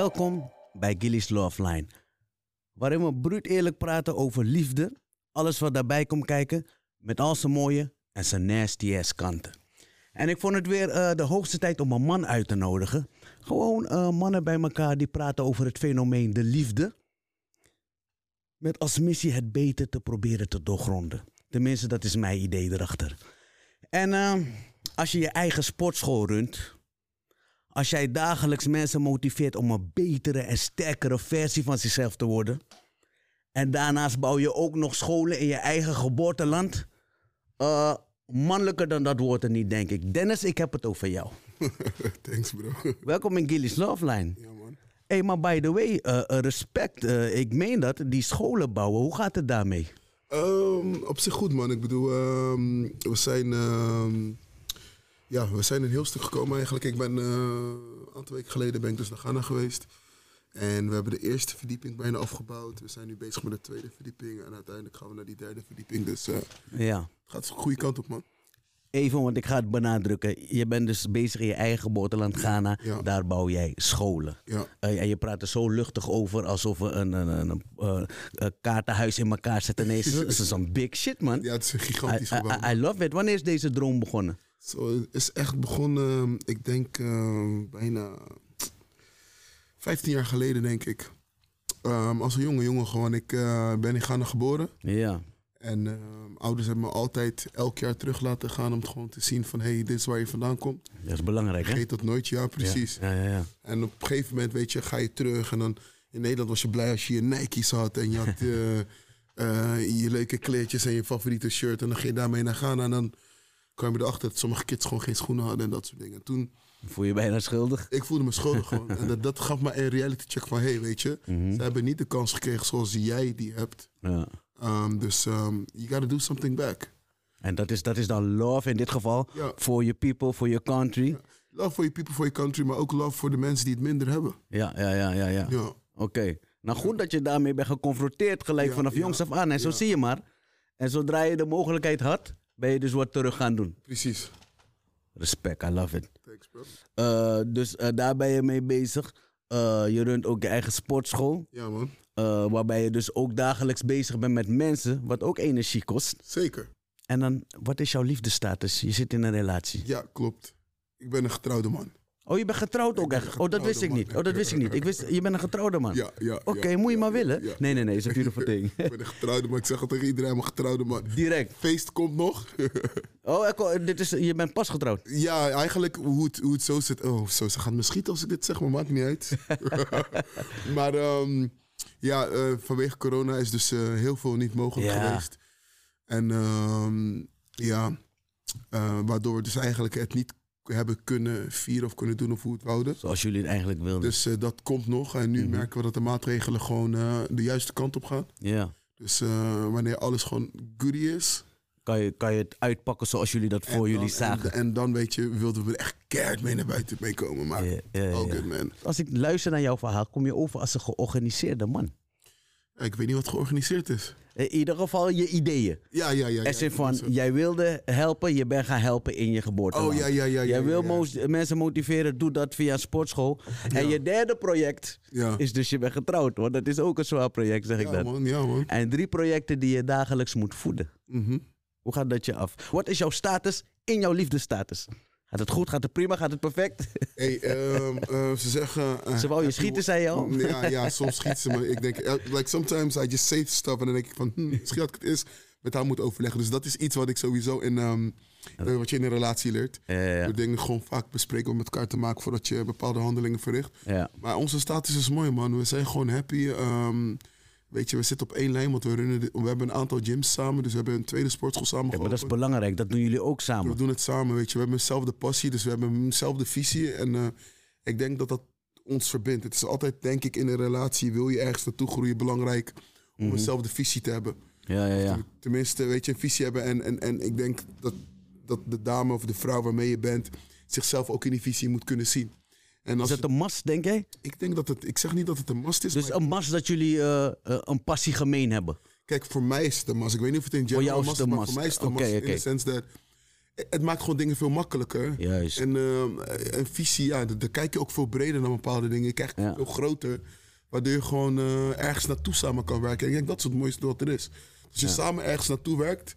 Welkom bij Gilly's Love Line, waarin we bruut eerlijk praten over liefde, alles wat daarbij komt kijken, met al zijn mooie en zijn nasty ass kanten. En ik vond het weer de hoogste tijd om een man uit te nodigen. Gewoon mannen bij elkaar die praten over het fenomeen de liefde, met als missie het beter te proberen te doorgronden. Tenminste, dat is mijn idee erachter. En als je je eigen sportschool runt, als jij dagelijks mensen motiveert om een betere en sterkere versie van zichzelf te worden, en daarnaast bouw je ook nog scholen in je eigen geboorteland, mannelijker dan dat wordt er niet, denk ik. Dennis, ik heb het over jou. Thanks, bro. Welkom in Gilly's Love Line. Ja, man. Hey, maar by the way, respect. Ik meen dat, die scholen bouwen, hoe gaat het daarmee? Op zich goed, man. Ik bedoel, we zijn een heel stuk gekomen eigenlijk. Ik ben een aantal weken geleden ben ik dus naar Ghana geweest. En we hebben de eerste verdieping bijna afgebouwd. We zijn nu bezig met de tweede verdieping. En uiteindelijk gaan we naar die derde verdieping. Dus Ja. het gaat de goede kant op, man. Even, want ik ga het benadrukken. Je bent dus bezig in je eigen geboorteland Ghana. Ja. Daar bouw jij scholen. Ja. En je praat er zo luchtig over alsof we een kaartenhuis in elkaar zetten. Nee, het is een big shit, man. Ja, het is een gigantisch gebouw. I love it. Wanneer is deze droom begonnen? Het is echt begonnen, ik denk bijna 15 jaar geleden, denk ik. Als een jonge jongen gewoon. Ik ben in Ghana geboren. Ja. En ouders hebben me altijd elk jaar terug laten gaan om gewoon te zien van, hey, dit is waar je vandaan komt. Dat is belangrijk, hè? Vergeet dat nooit, ja, precies. Ja. En op een gegeven moment, weet je, ga je terug. En dan in Nederland was je blij als je je Nike's had. En je had je leuke kleedjes en je favoriete shirt. En dan ging je daarmee naar Ghana. En dan kwam je erachter dat sommige kids gewoon geen schoenen hadden en dat soort dingen. Toen Voel je bijna schuldig? ik voelde me schuldig gewoon. En dat gaf me een reality check van, hey, weet je, ze hebben niet de kans gekregen zoals jij die hebt. Ja. Dus you gotta do something back. En dat is dan love in dit geval. Ja. For your people, for your country. Ja. Love for your people, for your country, maar ook love voor de mensen die het minder hebben. Ja. Ja. Oké. Nou, goed dat je daarmee bent geconfronteerd gelijk Ja, vanaf ja, jongs af aan. En zo ja. zie je maar. En zodra je de mogelijkheid had, ben je dus wat terug gaan doen. Precies. Respect, I love it. Thanks, bro. Dus daar ben je mee bezig. Je runt ook je eigen sportschool. Ja, man. Waarbij je dus ook dagelijks bezig bent met mensen, wat ook energie kost. Zeker. En dan, wat is jouw liefdesstatus? Je zit in een relatie. Ja, klopt. Ik ben een getrouwde man. Oh, je bent getrouwd ook ben echt? een Oh, dat wist ik getrouwde niet. man. Oh, dat wist ik niet. Ik wist, je bent een getrouwde man. Ja. Oké, ja, moet je ja, maar willen. ja. Nee, is een beautiful thing. Ik ben een getrouwde man. Ik zeg het tegen iedereen, ik ben een getrouwde man. Direct. Feest komt nog. Je bent pas getrouwd. Ja, eigenlijk hoe het zo zit. Oh, zo, ze gaat me schieten als ik dit zeg, maar maakt niet uit. Maar vanwege corona is dus heel veel niet mogelijk geweest. En waardoor we dus eigenlijk het niet hebben kunnen vieren of kunnen doen of hoe we het wouden. Zoals jullie het eigenlijk wilden. Dus dat komt nog. En nu merken we dat de maatregelen gewoon de juiste kant op gaan. Ja. Dus wanneer alles gewoon goodie is. Kan je het uitpakken zoals jullie dat voor jullie zagen. En dan weet je, wilden we er echt keihard mee naar buiten mee komen. Maar all good, man. Als ik luister naar jouw verhaal, kom je over als een georganiseerde man. Ik weet niet wat georganiseerd is. In ieder geval je ideeën. Ja. Er zit van, jij wilde helpen, je bent gaan helpen in je geboorteland. Oh, ja. Jij wil mensen motiveren, doe dat via een sportschool. En je derde project is dus je bent getrouwd. Want dat is ook een zwaar project, zeg ik dan. Ja, man. En 3 projecten die je dagelijks moet voeden. Mhm. Hoe gaat dat je af? Wat is jouw status in jouw liefdesstatus? Gaat het goed? Gaat het prima? Gaat het perfect? Hey, ze zeggen... Ze wou je schieten, zei je al? Ja, soms schiet ze me. Ik denk, like sometimes I just say stuff en dan denk ik van, misschien had ik het eens met haar moeten overleggen. Dus dat is iets wat ik sowieso wat je in een relatie leert. Ja. Door dingen gewoon vaak bespreken om met elkaar te maken voordat je bepaalde handelingen verricht. Ja. Maar onze status is mooi, man. We zijn gewoon happy. Weet je, we zitten op één lijn, want we hebben een aantal gyms samen. Dus we hebben een tweede sportschool samen Ja, maar dat is belangrijk. Dat doen jullie ook samen. We doen het samen, weet je. We hebben dezelfde passie, dus we hebben dezelfde visie. En ik denk dat dat ons verbindt. Het is altijd, denk ik, in een relatie wil je ergens naartoe groeien. Belangrijk om dezelfde visie te hebben. Ja. Tenminste, weet je, een visie hebben. En ik denk dat de dame of de vrouw waarmee je bent zichzelf ook in die visie moet kunnen zien. En Is het een must, denk jij? Ik zeg niet dat het een must is. Dus maar een must dat jullie een passie gemeen hebben? Kijk, voor mij is het een must. Ik weet niet of het in Voor jou general is het must een is, maar must. voor mij is het een must. In the sense that het maakt gewoon dingen veel makkelijker. Juist. En een visie, ja, daar kijk je ook veel breder naar bepaalde dingen. Je kijkt veel groter, waardoor je gewoon ergens naartoe samen kan werken. En ik denk dat is het mooiste wat er is. Als je samen ergens naartoe werkt,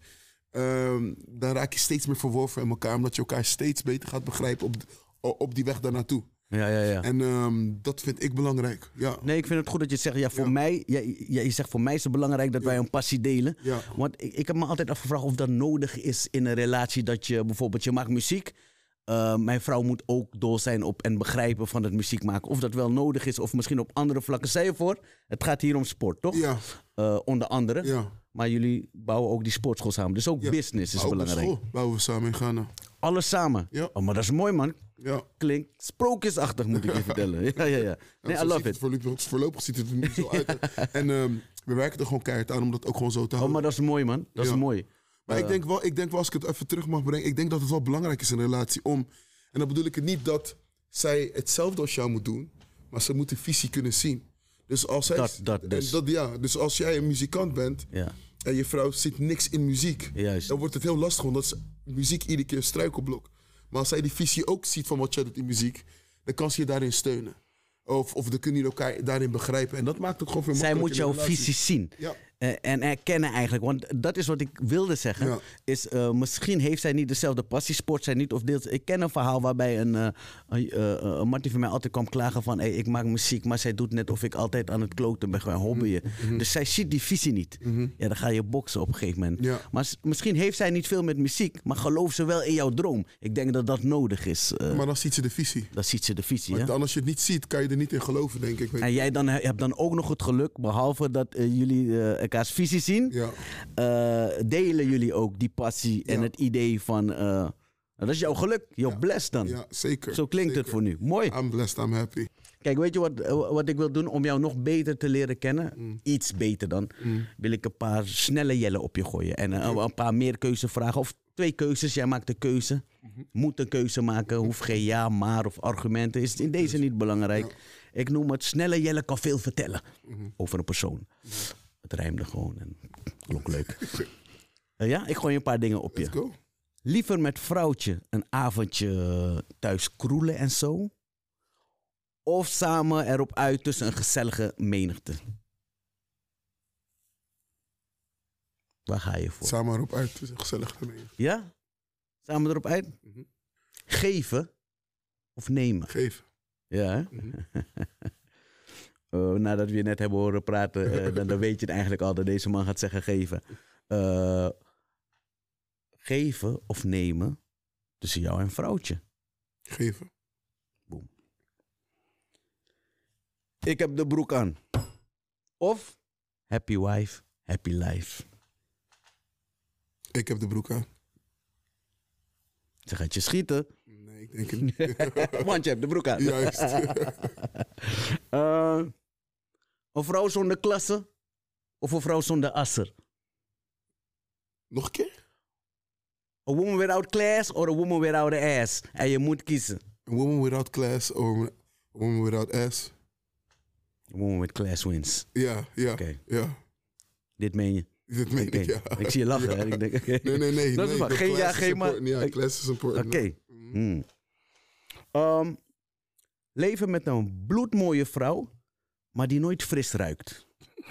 dan raak je steeds meer verworven in elkaar, omdat je elkaar steeds beter gaat begrijpen op die weg daar naartoe. Ja. En dat vind ik belangrijk. Ja. Nee, ik vind het goed dat je zegt, voor mij, je zegt voor mij is het belangrijk dat wij een passie delen. Ja. Want ik heb me altijd afgevraagd of dat nodig is in een relatie dat je bijvoorbeeld, je maakt muziek. Mijn vrouw moet ook dol zijn op en begrijpen van het muziek maken. Of dat wel nodig is of misschien op andere vlakken. Stel je voor, het gaat hier om sport, toch? Ja. Onder andere. Ja. Maar jullie bouwen ook die sportschool samen. Dus ook business is belangrijk. School bouwen we samen in Ghana. Alles samen? Ja. Oh, maar dat is mooi, man. Ja. Klinkt sprookjesachtig, moet ik je vertellen. Ja. Nee, I love it. Voorlopig ziet het er niet zo uit. En we werken er gewoon keihard aan om dat ook gewoon zo te Oh, houden. maar dat is mooi, man. Dat is mooi. Maar ik denk wel, als ik het even terug mag brengen, ik denk dat het wel belangrijk is in een relatie om... En dan bedoel ik het niet dat zij hetzelfde als jou moet doen, maar ze moet de visie kunnen zien. Dus als zij, dus als jij een muzikant bent en je vrouw zit niks in muziek, dan wordt het heel lastig, omdat ze muziek iedere keer een struikelblok. Maar als zij die visie ook ziet van wat jij doet in muziek, dan kan ze je daarin steunen. Of dan kunnen jullie elkaar daarin begrijpen. En dat maakt het gewoon veel makkelijker. Zij moet jouw visie zien. Ja. En erkennen eigenlijk. Want dat is wat ik wilde zeggen. Ja. Is misschien heeft zij niet dezelfde passie. Sport zij niet of deelt. Ik ken een verhaal waarbij een Martin van mij altijd kwam klagen van... Hey, ik maak muziek, maar zij doet net of ik altijd aan het kloten ben. Gewoon hobbyen. Dus zij ziet die visie niet. Ja, dan ga je boksen op een gegeven moment. Ja. Maar misschien heeft zij niet veel met muziek. Maar gelooft ze wel in jouw droom. Ik denk dat dat nodig is. Maar dan ziet ze de visie. Dan ziet ze de visie. Maar Hè? dan als je het niet ziet, kan je er niet in geloven, denk ik. En jij hebt dan ook nog het geluk, behalve dat jullie elkaars visie zien, delen jullie ook die passie en het idee van, dat is jouw geluk, jouw blessed dan. Ja, zeker. Zo klinkt het voor nu. Mooi. I'm blessed, I'm happy. Kijk, weet je wat ik wil doen om jou nog beter te leren kennen? Iets beter dan. Wil ik een paar snelle jellen op je gooien. En een paar meer keuzevragen. Of 2 keuzes, jij maakt de keuze. Moet een keuze maken, hoeft geen ja, maar of argumenten. Is in deze niet belangrijk. Ja. Ik noem het snelle jellen kan veel vertellen over een persoon. Het rijmde gewoon en klonk leuk. Ja, ik gooi een paar dingen op je. Let's go. Liever met vrouwtje een avondje thuis kroelen en zo? Of samen erop uit tussen een gezellige menigte? Waar ga je voor? Samen erop uit tussen een gezellige menigte. Ja? Samen erop uit? Geven of nemen? Geven. Ja, hè? Nadat we je net hebben horen praten, dan weet je het eigenlijk al dat deze man gaat zeggen geven. Geven of nemen tussen jou en vrouwtje? Geven. Boom. Ik heb de broek aan. Of happy wife, happy life. Ik heb de broek aan. Ze gaat je schieten. Nee, ik denk het niet. Want je hebt de broek aan. Juist. Een vrouw zonder klasse of een vrouw zonder asser? Nog een keer? A woman without class or a woman without ass? En je moet kiezen. A woman without class or a woman without ass? A woman with class wins. Ja. Oké. Ja. Dit meen je? Dat meen ik, ja. Ik zie je lachen. Hè? Ik denk, okay. Nee. Dat is maar. Geen ja, geen maar. Ja, class is important. Oké. Leven met een bloedmooie vrouw, maar die nooit fris ruikt.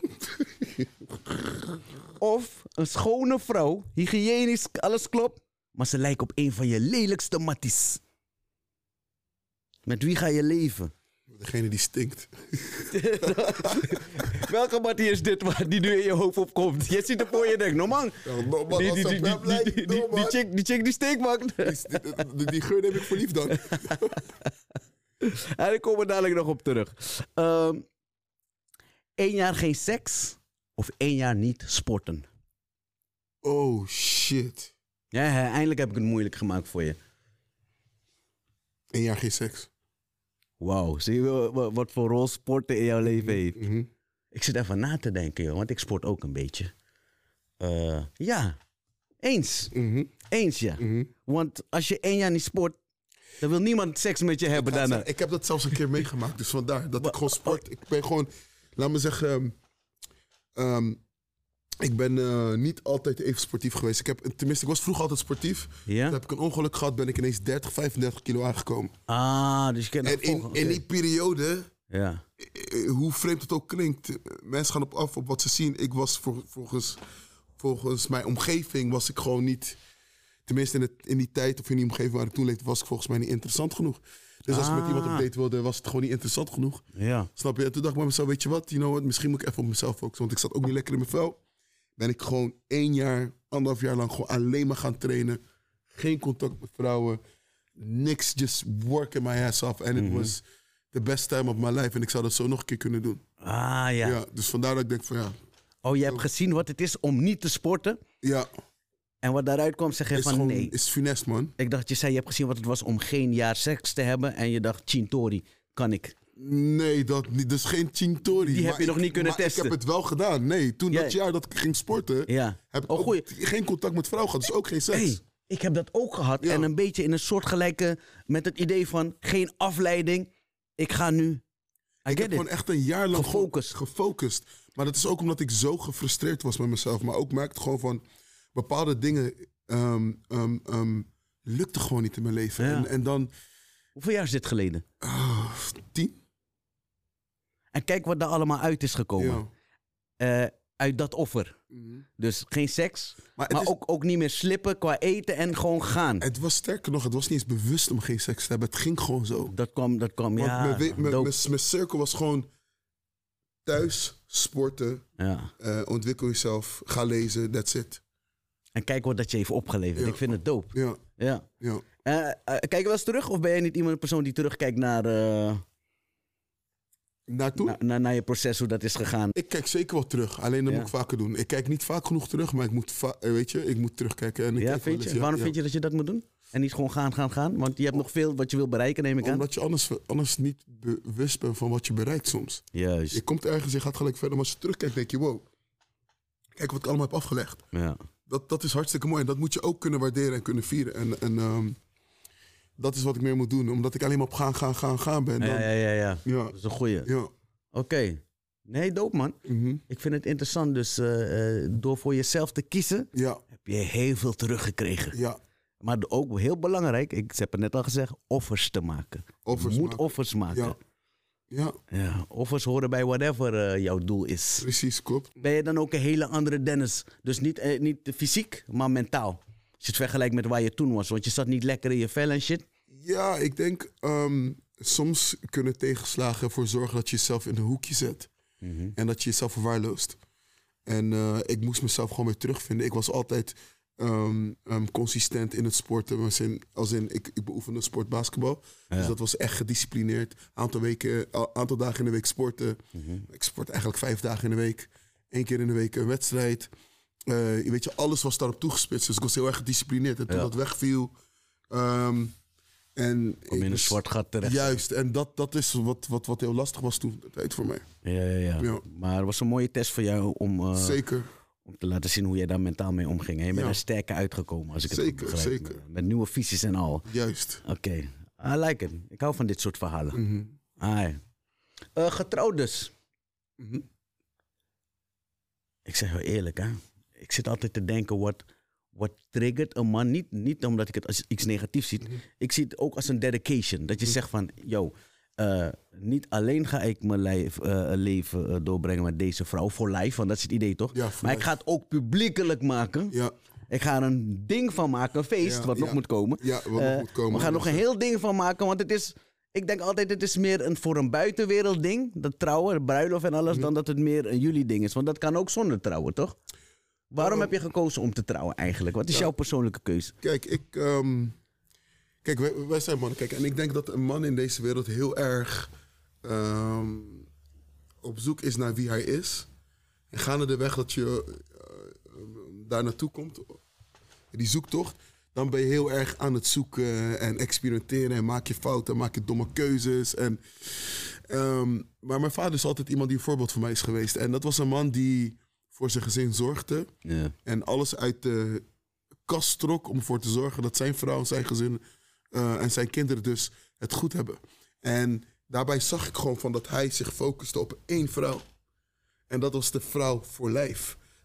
Of een schone vrouw, hygiënisch, alles klopt, maar ze lijkt op een van je lelijkste matties. Met wie ga je leven? Degene die stinkt. Welke mattie is dit die nu in je hoofd opkomt? Je ziet er voor je en denkt, no man. Die chick die stinkt, man. Die geur neem ik voor lief dan. En ik kom er dadelijk nog op terug. 1 jaar geen seks of 1 jaar niet sporten? Oh, shit. Ja, eindelijk heb ik het moeilijk gemaakt voor je. 1 jaar geen seks. Wauw, zie je wat voor rol sporten in jouw leven heeft? Ik zit even na te denken, joh, want ik sport ook een beetje. Ja, eens. Eens, ja. Want als je 1 jaar niet sport, dan wil niemand seks met je hebben daarna. Ik heb dat zelfs een keer meegemaakt, dus vandaar dat ik gewoon sport. Ik ben gewoon, laat me zeggen, Ik ben niet altijd even sportief geweest. Ik was vroeger altijd sportief. Ja? Toen heb ik een ongeluk gehad, ben ik ineens 30, 35 kilo aangekomen. Dus je kent nog En volgen. in die periode, Ja. hoe vreemd het ook klinkt, mensen gaan af op wat ze zien. Ik was volgens mijn omgeving was ik gewoon niet, tenminste in die tijd of in die omgeving waar ik toen leefde, was ik volgens mij niet interessant genoeg. Dus als ik met iemand op date wilde, was het gewoon niet interessant genoeg. Ja. Snap je? En toen dacht ik bij mezelf, weet je wat, misschien moet ik even op mezelf focussen. Want ik zat ook niet lekker in mijn vel. Ben ik gewoon 1,5 jaar lang gewoon alleen maar gaan trainen. Geen contact met vrouwen. Niks, just working my ass off. En it was the best time of my life. En ik zou dat zo nog een keer kunnen doen. Ja. Dus vandaar dat ik denk van ja. Oh, je hebt gezien wat het is om niet te sporten. Ja. En wat daaruit kwam, zeg je Is van gewoon, nee. is funest, man. Ik dacht, je zei, je hebt gezien wat het was om geen jaar seks te hebben. En je dacht, Chintori, kan ik. Nee, dat niet. Dus geen Chintori. Die heb je nog niet kunnen testen. Ik heb het wel gedaan. Nee, toen dat jaar dat ik ging sporten, heb ik ook geen contact met vrouw gehad. Dus ook geen seks. Hey, ik heb dat ook gehad. Ja. En een beetje in een soortgelijke, met het idee van geen afleiding. Ik ga nu. Ik heb gewoon echt een jaar lang gefocust. Maar dat is ook omdat ik zo gefrustreerd was met mezelf. Maar ook merkte gewoon van bepaalde dingen lukte gewoon niet in mijn leven. Ja. En dan... Hoeveel jaar is dit geleden? 10. En kijk wat daar allemaal uit is gekomen. Ja. Uit dat offer. Dus geen seks, maar is, ook niet meer slippen qua eten en gewoon gaan. Het was sterker nog, het was niet eens bewust om geen seks te hebben. Het ging gewoon zo. Dat kwam ja. Mijn cirkel was gewoon thuis, sporten, ontwikkel jezelf, ga lezen, that's it. En kijk wat dat je heeft opgeleverd. Ja. Ik vind het dope. Ja. Kijk je wel eens terug of ben jij niet een persoon die terugkijkt naar... Naartoe? Naar je proces, hoe dat is gegaan. Ik kijk zeker wel terug. Alleen dat moet ik vaker doen. Ik kijk niet vaak genoeg terug, maar ik moet terugkijken. En ik vind je? Waarom vind je dat je dat moet doen? En niet gewoon gaan? Want je hebt nog veel wat je wil bereiken, neem ik aan. Omdat je anders niet bewust bent van wat je bereikt soms. Juist. Je komt ergens, je gaat gelijk verder. Maar als je terugkijkt, denk je, wow. Kijk wat ik allemaal heb afgelegd. Ja. Dat is hartstikke mooi. En dat moet je ook kunnen waarderen en kunnen vieren. En dat is wat ik meer moet doen. Omdat ik alleen maar op gaan ben. Dan, ja. Dat is een goeie. Ja. Oké. Nee, dope man. Ik vind het interessant. Dus door voor jezelf te kiezen, heb je heel veel teruggekregen. Ja. Maar ook heel belangrijk, ik heb het net al gezegd, offers te maken. Offers maken. Ja, offers horen bij whatever jouw doel is. Precies, klopt. Ben je dan ook een hele andere Dennis? Dus niet fysiek, maar mentaal. Als je het vergelijkt met waar je toen was. Want je zat niet lekker in je vel en shit. Ja, ik denk soms kunnen tegenslagen ervoor zorgen dat je jezelf in een hoekje zet. En dat je jezelf verwaarloost. En ik moest mezelf gewoon weer terugvinden. Ik was altijd consistent in het sporten. Ik beoefende sport basketbal. Ja. Dus dat was echt gedisciplineerd. Aantal dagen in de week sporten. Ik sport eigenlijk 5 dagen in de week. 1 keer in de week een wedstrijd. Weet je, alles was daarop toegespitst. Dus ik was heel erg gedisciplineerd. En toen dat wegviel... Kom in een zwart gat terecht. Juist, en dat is wat heel lastig was toen de tijd voor mij. Ja. Maar het was een mooie test voor jou om... Zeker. Om te laten zien hoe jij daar mentaal mee omging. En je bent er sterker uitgekomen, als ik het goed begrijp. Zeker. Met nieuwe visies en al. Juist. Oké. I like it. Ik hou van dit soort verhalen. Getrouwd dus. Ik zeg wel eerlijk, hè. Ik zit altijd te denken, wat triggert een man? Niet omdat ik het als iets negatiefs zie. Ik zie het ook als een dedication. Dat je zegt van, niet alleen ga ik mijn leven doorbrengen met deze vrouw voor life, want dat is het idee toch? Ja, maar ik ga het ook publiekelijk maken. Ja. Ik ga er een ding van maken, een feest, wat nog moet komen. Ja, wat nog moet komen. We gaan nog een heel ding van maken, want het is... Ik denk altijd, het is meer voor een buitenwereld ding, dat trouwen, de bruiloft en alles, dan dat het meer een jullie ding is. Want dat kan ook zonder trouwen, toch? Waarom heb je gekozen om te trouwen eigenlijk? Wat is jouw persoonlijke keuze? Kijk, wij zijn mannen. Kijk, en ik denk dat een man in deze wereld heel erg op zoek is naar wie hij is. En gaande de weg dat je daar naartoe komt, die zoektocht, dan ben je heel erg aan het zoeken en experimenteren en maak je fouten, maak je domme keuzes. Maar mijn vader is altijd iemand die een voorbeeld voor mij is geweest. En dat was een man die voor zijn gezin zorgde. Ja. En alles uit de kast trok om ervoor te zorgen dat zijn vrouw, zijn gezin en zijn kinderen dus het goed hebben. En daarbij zag ik gewoon van dat hij zich focuste op 1 vrouw. En dat was de vrouw voor lijf.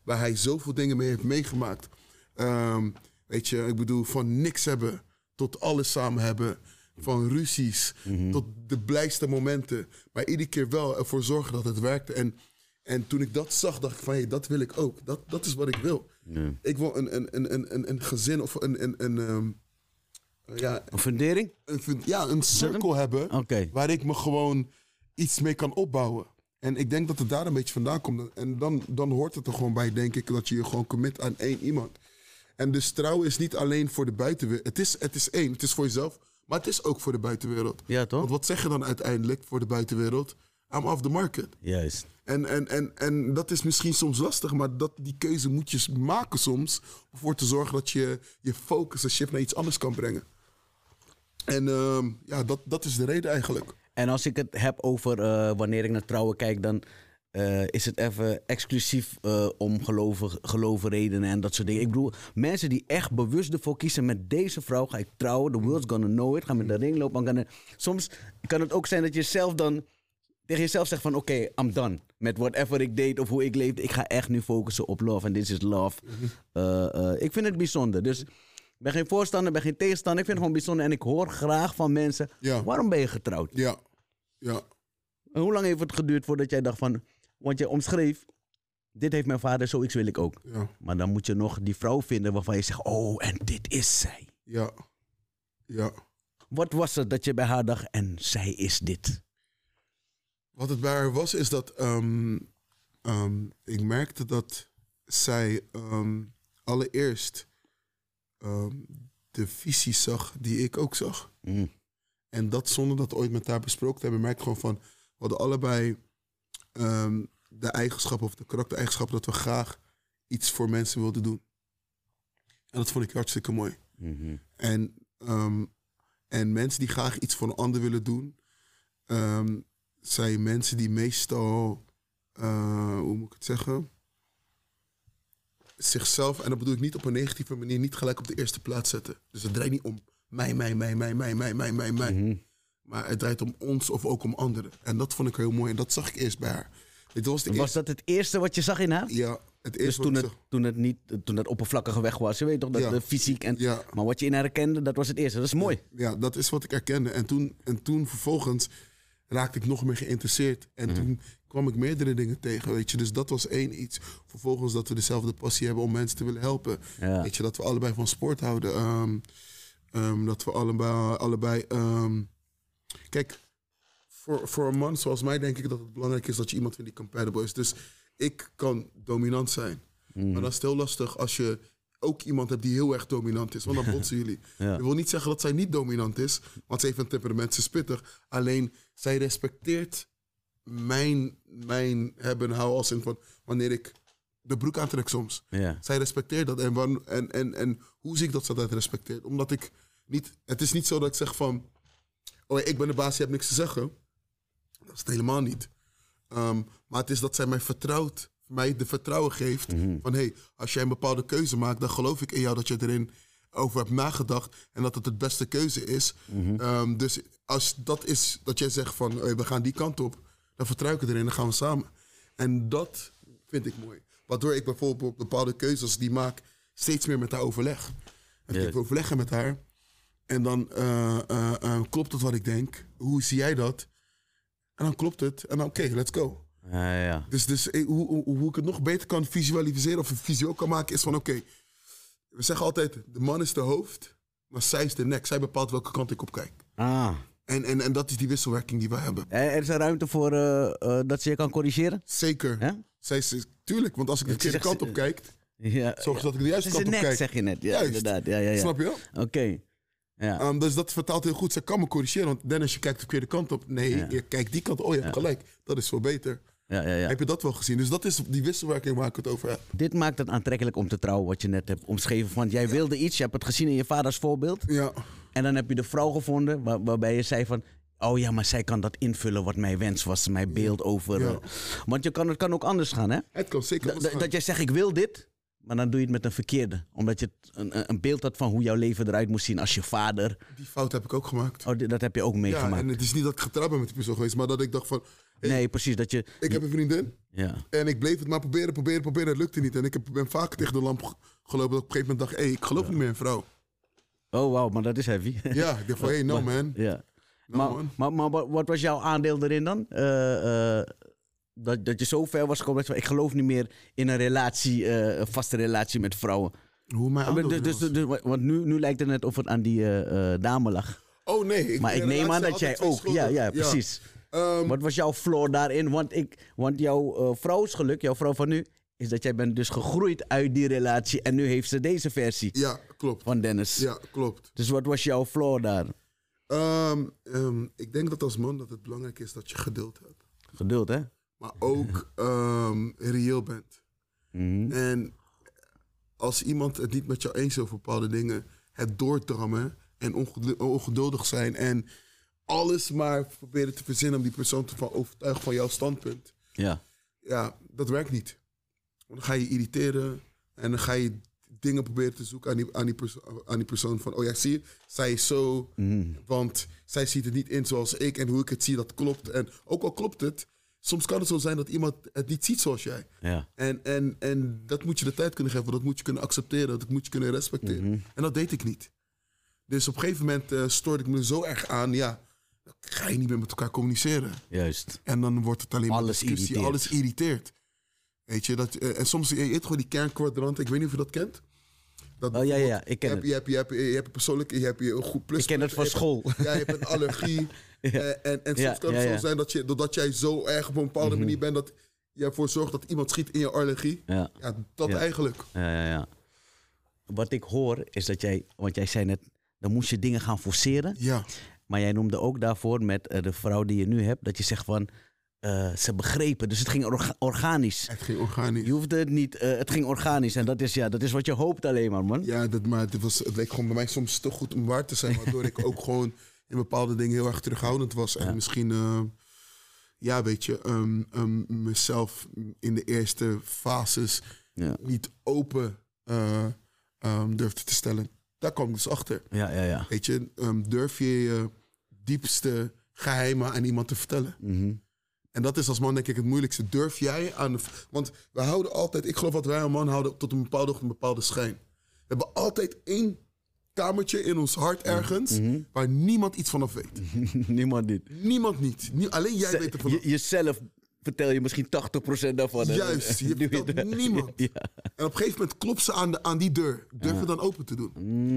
waar hij zoveel dingen mee heeft meegemaakt. Weet je, ik bedoel, van niks hebben tot alles samen hebben. Van ruzies tot de blijste momenten. Maar iedere keer wel ervoor zorgen dat het werkte. En toen ik dat zag, dacht ik van, hey, dat wil ik ook. Dat is wat ik wil. Ja. Ik wil een gezin of een fundering? Een cirkel hebben waar ik me gewoon iets mee kan opbouwen. En ik denk dat het daar een beetje vandaan komt. En dan hoort het er gewoon bij, denk ik, dat je je gewoon commit aan één iemand. En dus trouwen is niet alleen voor de buitenwereld. Het is één, het is voor jezelf, maar het is ook voor de buitenwereld. Ja, toch? Want wat zeg je dan uiteindelijk voor de buitenwereld? I'm off the market. Juist. En dat is misschien soms lastig, maar die keuze moet je maken soms. Om ervoor te zorgen dat je focus en shift naar iets anders kan brengen. En dat is de reden eigenlijk. En als ik het heb over wanneer ik naar trouwen kijk, dan is het even exclusief om geloven redenen en dat soort dingen. Ik bedoel, mensen die echt bewust ervoor kiezen, met deze vrouw ga ik trouwen, the world's gonna know it, ga met de ring lopen. Soms kan het ook zijn dat je zelf dan tegen jezelf zegt van oké, I'm done met whatever ik deed of hoe ik leefde. Ik ga echt nu focussen op love en this is love. Ik vind het bijzonder. Dus ik ben geen voorstander, ben geen tegenstander. Ik vind het gewoon bijzonder en ik hoor graag van mensen, waarom ben je getrouwd? Ja. En hoe lang heeft het geduurd voordat jij dacht van, want je omschreef, dit heeft mijn vader, zoiets wil ik ook. Ja. Maar dan moet je nog die vrouw vinden waarvan je zegt, oh, en dit is zij. Ja. Wat was het dat je bij haar dacht, en zij is dit? Wat het bij haar was, is dat ik merkte dat zij allereerst de visie zag die ik ook zag. En dat zonder dat ooit met haar besproken te hebben, merk ik gewoon van, we hadden allebei de eigenschappen of de karaktereigenschappen dat we graag iets voor mensen wilden doen. En dat vond ik hartstikke mooi. En mensen die graag iets voor een ander willen doen, zijn mensen die meestal, hoe moet ik het zeggen, zichzelf, en dat bedoel ik niet op een negatieve manier, niet gelijk op de eerste plaats zetten. Dus het draait niet om mij. Maar het draait om ons of ook om anderen. En dat vond ik heel mooi. En dat zag ik eerst bij haar. Was dat het eerste wat je zag in haar? Ja, het eerste dus toen het oppervlakkige weg was. Je weet toch, dat de fysiek en... Ja. Maar wat je in haar herkende, dat was het eerste. Dat is mooi. Ja, dat is wat ik herkende. En toen vervolgens raakte ik nog meer geïnteresseerd. En toen kwam ik meerdere dingen tegen, weet je. Dus dat was één iets. Vervolgens dat we dezelfde passie hebben om mensen te willen helpen. Ja. Weet je, dat we allebei van sport houden. Dat we allebei kijk, voor een man zoals mij denk ik dat het belangrijk is dat je iemand vindt die compatible is. Dus ik kan dominant zijn. Maar dat is heel lastig als je ook iemand hebt die heel erg dominant is. Want dan botsen jullie. Ik wil niet zeggen dat zij niet dominant is. Want ze heeft een temperament, ze is pittig. Alleen, zij respecteert mijn hebben en houden als in van wanneer ik de broek aantrek soms. Ja. Zij respecteert dat. En hoe zie ik dat ze dat respecteert? Omdat ik niet... Het is niet zo dat ik zeg van... Oh, ik ben de baas, je hebt niks te zeggen. Dat is het helemaal niet. Maar het is dat zij mij vertrouwt. Mij de vertrouwen geeft. Van hey, als jij een bepaalde keuze maakt, dan geloof ik in jou dat je erin over hebt nagedacht. En dat het beste keuze is. Dus als dat is dat jij zegt van hey, we gaan die kant op. Dan vertrouw ik erin en dan gaan we samen. En dat vind ik mooi. Waardoor ik bijvoorbeeld bepaalde keuzes die maak steeds meer met haar overleg. En ik overleggen met haar. En dan klopt het wat ik denk. Hoe zie jij dat? En dan klopt het. En dan oké, let's go. Ja. Dus hoe ik het nog beter kan visualiseren of een visio kan maken is van oké. We zeggen altijd, de man is de hoofd, maar zij is de nek. Zij bepaalt welke kant ik op kijk. En dat is die wisselwerking die we hebben. Er is er ruimte voor dat ze je kan corrigeren? Zeker. Ja? Tuurlijk, want als ik de verkeerde kant op kijk, zorg dat ik de juiste kant op kijk. Zeg je net. Ja, Juist. inderdaad. Ja. Snap je? Oké. Ja. Dus dat vertaalt heel goed. Ze kan me corrigeren, want Dennis, je kijkt de verkeerde kant op. Nee, je kijkt die kant. Oh, je hebt gelijk. Dat is veel beter. Ja. Heb je dat wel gezien? Dus dat is die wisselwerking waar ik het over heb. Dit maakt het aantrekkelijk om te trouwen, wat je net hebt omschreven. Want jij wilde iets, je hebt het gezien in je vaders voorbeeld. Ja. En dan heb je de vrouw gevonden waarbij je zei van... Oh ja, maar zij kan dat invullen wat mijn wens was, mijn beeld over... Ja. Want het kan ook anders gaan, hè? Het kan zeker anders gaan. Dat jij zegt, ik wil dit... Maar dan doe je het met een verkeerde. Omdat je een beeld had van hoe jouw leven eruit moest zien als je vader. Die fout heb ik ook gemaakt. Oh, dat heb je ook meegemaakt. Ja, en het is niet dat ik getrouwd ben met die persoon geweest, maar dat ik dacht van... Hey, nee, precies. Dat je... ik heb een vriendin Ja. en ik bleef het maar proberen. Het lukte niet. En ik ben vaak tegen de lamp gelopen dat ik op een gegeven moment dacht... Hé, ik geloof niet meer in vrouw. Oh, wauw, maar dat is heavy. Ja, ik dacht van, hey, no man. Ja. No, man. Maar wat was jouw aandeel erin dan? Dat je zo ver was gekomen dat je van, ik geloof niet meer in een relatie, een vaste relatie met vrouwen. Hoe mijn aandeel was. Want nu lijkt het net of het aan die dame lag. Oh nee. Maar ik neem aan dat jij ook... Ja, precies. Wat was jouw flaw daarin? Want jouw vrouwsgeluk, jouw vrouw van nu... is dat jij bent dus gegroeid uit die relatie... en nu heeft ze deze versie Ja, klopt. van Dennis. Ja, klopt. Dus wat was jouw flaw daar? Ik denk dat als man dat het belangrijk is dat je geduld hebt. Geduld, hè? Maar ook reëel bent. Mhm. En als iemand het niet met jou eens is over bepaalde dingen... het doordrammen en ongeduldig zijn... en alles maar proberen te verzinnen om die persoon te overtuigen van jouw standpunt... Ja. Ja, dat werkt niet. Want dan ga je irriteren en dan ga je dingen proberen te zoeken aan die persoon van... oh ja, zie je, zij is zo, want zij ziet het niet in zoals ik... en hoe ik het zie, dat klopt. En ook al klopt het, soms kan het zo zijn dat iemand het niet ziet zoals jij. Ja. En dat moet je de tijd kunnen geven, dat moet je kunnen accepteren... dat moet je kunnen respecteren. En dat deed ik niet. Dus op een gegeven moment stoorde ik me zo erg aan... ja, dan ga je niet meer met elkaar communiceren. Juist. En dan wordt het alleen maar Alles discussie, irriteert. alles irriteert. Weet je, en soms je hebt gewoon die kernkwadranten, ik weet niet of je dat kent. Dat Oh ja, ik ken het. je hebt persoonlijk, je hebt een goed plus. Ik ken het van school. Ja, je hebt een allergie. En soms kan het zo zijn dat doordat jij zo erg op een bepaalde manier bent, dat je ervoor zorgt dat iemand schiet in je allergie. Ja. Ja, dat eigenlijk. Ja. Wat ik hoor is dat jij, want jij zei net, dan moest je dingen gaan forceren. Ja. Maar jij noemde ook daarvoor met de vrouw die je nu hebt, dat je zegt van, ze begrepen. Dus het ging organisch. Het ging organisch. Je hoefde het niet, het ging organisch. En dat is wat je hoopt alleen maar, man. Ja, het leek gewoon bij mij soms te goed om waar te zijn. Waardoor ik ook gewoon in bepaalde dingen heel erg terughoudend was. En misschien, mezelf in de eerste fases niet open durfde te stellen. Daar kwam ik dus achter. Ja. Weet je, durf je je diepste geheimen aan iemand te vertellen? En dat is als man denk ik het moeilijkste. Durf jij want we houden altijd... Ik geloof dat wij een man houden tot een bepaalde schijn. We hebben altijd één kamertje in ons hart ergens... waar niemand iets vanaf weet. Niemand niet. Niemand niet. Alleen jij weet ervan. Jezelf vertel je misschien 80% daarvan. Juist, je vertelt niemand. Ja. En op een gegeven moment klopt ze aan die deur. Durf je dan open te doen.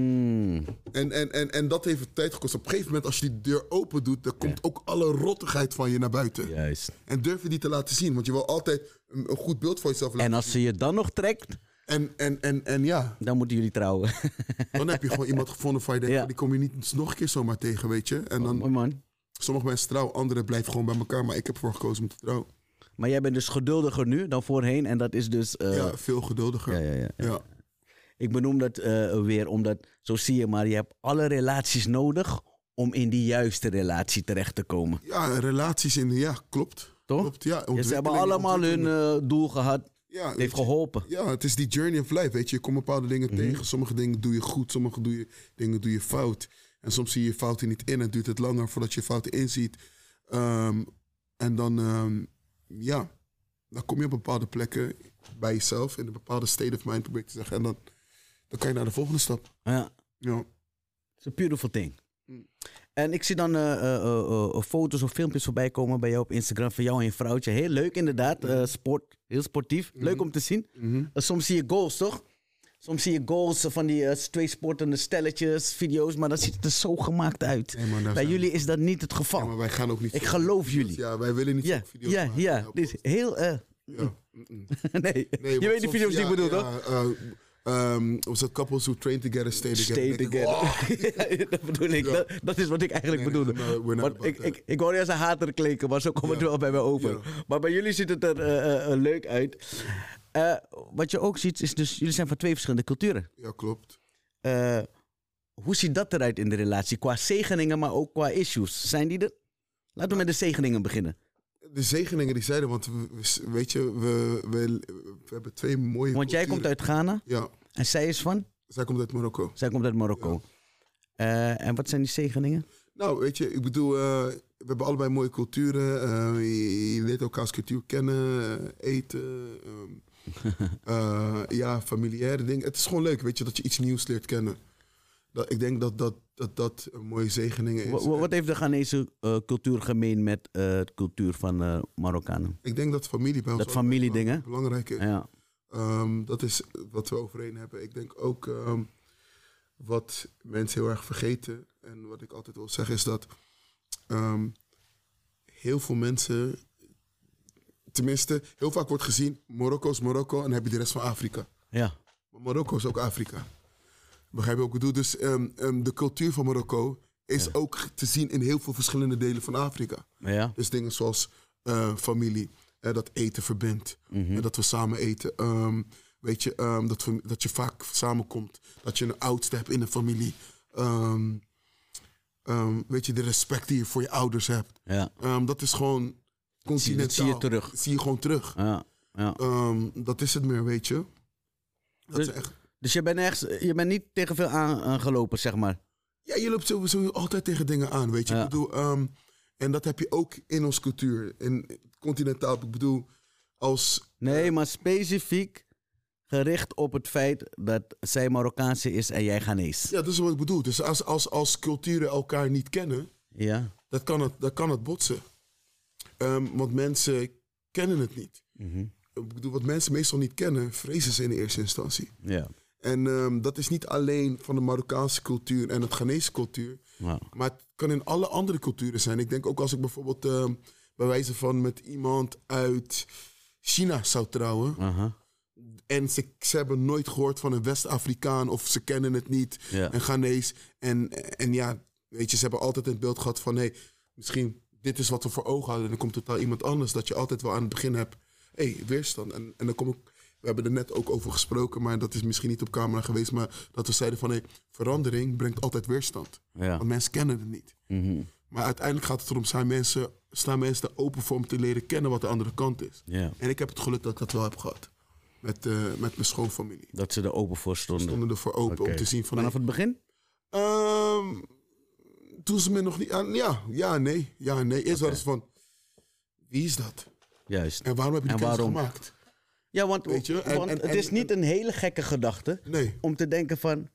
En dat heeft tijd gekost. Op een gegeven moment als je die deur open doet... dan komt ook alle rottigheid van je naar buiten. Juist. En durf je die te laten zien. Want je wil altijd een goed beeld van jezelf laten En als ze je dan nog trekt... En ja... Dan moeten jullie trouwen. Dan heb je gewoon iemand gevonden van je denkt... die kom je niet nog een keer zomaar tegen, weet je. En dan... Man. Sommige mensen trouwen, anderen blijven gewoon bij elkaar. Maar ik heb ervoor gekozen om te trouwen. Maar jij bent dus geduldiger nu dan voorheen. En dat is dus... Ja, veel geduldiger. Ja. Ik benoem dat weer omdat... Zo zie je maar, je hebt alle relaties nodig... om in die juiste relatie terecht te komen. Ja, relaties klopt. Toch? Klopt, ja. Ze hebben allemaal hun doel gehad. Ja, het heeft geholpen. Ja, het is die journey of life, weet je. Je komt bepaalde dingen tegen. Sommige dingen doe je goed, sommige dingen doe je fout. En soms zie je fouten niet in en duurt het langer voordat je fouten inziet. En dan, dan kom je op bepaalde plekken bij jezelf, in een bepaalde state of mind, probeer ik te zeggen. En dan kan je naar de volgende stap. Ja. It's a beautiful thing. En ik zie dan foto's of filmpjes voorbij komen bij jou op Instagram van jou en je vrouwtje. Heel leuk inderdaad, sport, heel sportief. Leuk om te zien. Soms zie je goals, toch? Soms zie je goals van die twee sportende stelletjes, video's, maar dat ziet er zo gemaakt uit. Nee, bij jullie is dat niet het geval. Ja, maar wij gaan ook niet. Ik geloof jullie. Ja, wij willen niet zo'n video's maken. Ja, dit is heel... nee, je weet de video's die ik bedoel, toch? Was het couples who train together, stay together. Dat bedoel ik. Ja. Dat is wat ik eigenlijk bedoelde. Ik wou eerst een hater klinken, maar zo komt het wel bij mij over. Ja. Maar bij jullie ziet het er leuk uit. Wat je ook ziet is dus, jullie zijn van twee verschillende culturen. Ja, klopt. Hoe ziet dat eruit in de relatie? Qua zegeningen, maar ook qua issues. Zijn die er? Laten we met de zegeningen beginnen. De zegeningen die zeiden, want weet je, we hebben 2 mooie Want jij komt uit Ghana Ja, en zij is van? zij komt uit Marokko. Zij komt uit Marokko. En wat zijn die zegeningen? Nou, weet je, ik bedoel, we hebben allebei mooie culturen. Je leert elkaars cultuur kennen, eten, ja, familiaire dingen. Het is gewoon leuk, weet je, dat je iets nieuws leert kennen. Ik denk dat een mooie zegening is. Wat heeft de Ghanese cultuur gemeen met de cultuur van Marokkanen? Ik denk dat familie bij ons Dat familiedingen? belangrijk is. Ja. Dat is wat we overeen hebben. Ik denk ook wat mensen heel erg vergeten. En wat ik altijd wil zeggen is dat heel veel mensen... Tenminste, heel vaak wordt gezien... Marokko is Marokko en dan heb je de rest van Afrika. Ja. Maar Marokko is ook Afrika. Begrijp je wat ik bedoel? Dus de cultuur van Marokko is ook te zien in heel veel verschillende delen van Afrika. Ja. Dus dingen zoals familie, dat eten verbindt. En dat we samen eten. Weet je, dat je vaak samenkomt. Dat je een oudste hebt in de familie. Weet je, de respect die je voor je ouders hebt. Ja. Dat is gewoon continentaal. Dat zie je terug. Zie je gewoon terug. Ja. Ja. Dat is het meer, weet je. Dat is echt... Dus je bent niet tegen veel aangelopen, zeg maar. Ja, je loopt sowieso altijd tegen dingen aan, weet je. Ja. Ik bedoel, en dat heb je ook in onze cultuur. In continentaal, ik bedoel, als... Nee, maar specifiek gericht op het feit dat zij Marokkaanse is en jij Ghanese. Ja, dat is wat ik bedoel. Dus als culturen elkaar niet kennen, Ja. dan kan het botsen. Want mensen kennen het niet. Ik bedoel, wat mensen meestal niet kennen, vrezen ze in de eerste instantie. Ja. En dat is niet alleen van de Marokkaanse cultuur en het Ghanese cultuur. Ja. Maar het kan in alle andere culturen zijn. Ik denk ook als ik bijvoorbeeld bij wijze van met iemand uit China zou trouwen. Aha. En ze hebben nooit gehoord van een West-Afrikaan of ze kennen het niet. Ja. Een Ghanese. En ja, weet je, ze hebben altijd het beeld gehad van... Hey, misschien dit is wat we voor ogen hadden. En dan komt totaal iemand anders. Dat je altijd wel aan het begin hebt... weerstand. En dan kom ik... We hebben er net ook over gesproken, maar dat is misschien niet op camera geweest. Maar dat we zeiden van, verandering brengt altijd weerstand. Ja. Want mensen kennen het niet. Maar uiteindelijk gaat het erom, staan mensen er open voor om te leren kennen wat de andere kant is. Ja. En ik heb het geluk dat ik dat wel heb gehad. Met mijn schoonfamilie. Dat ze er open voor We stonden. stonden ervoor open Oké. om te zien van... Vanaf het begin? Toen ze me nog niet... Ja, nee. Eerst waren ze van, wie is dat? Juist. En waarom heb je die En kennis waarom? gemaakt? Ja, want, Weet je, want het is niet een hele gekke gedachte Nee. om te denken van...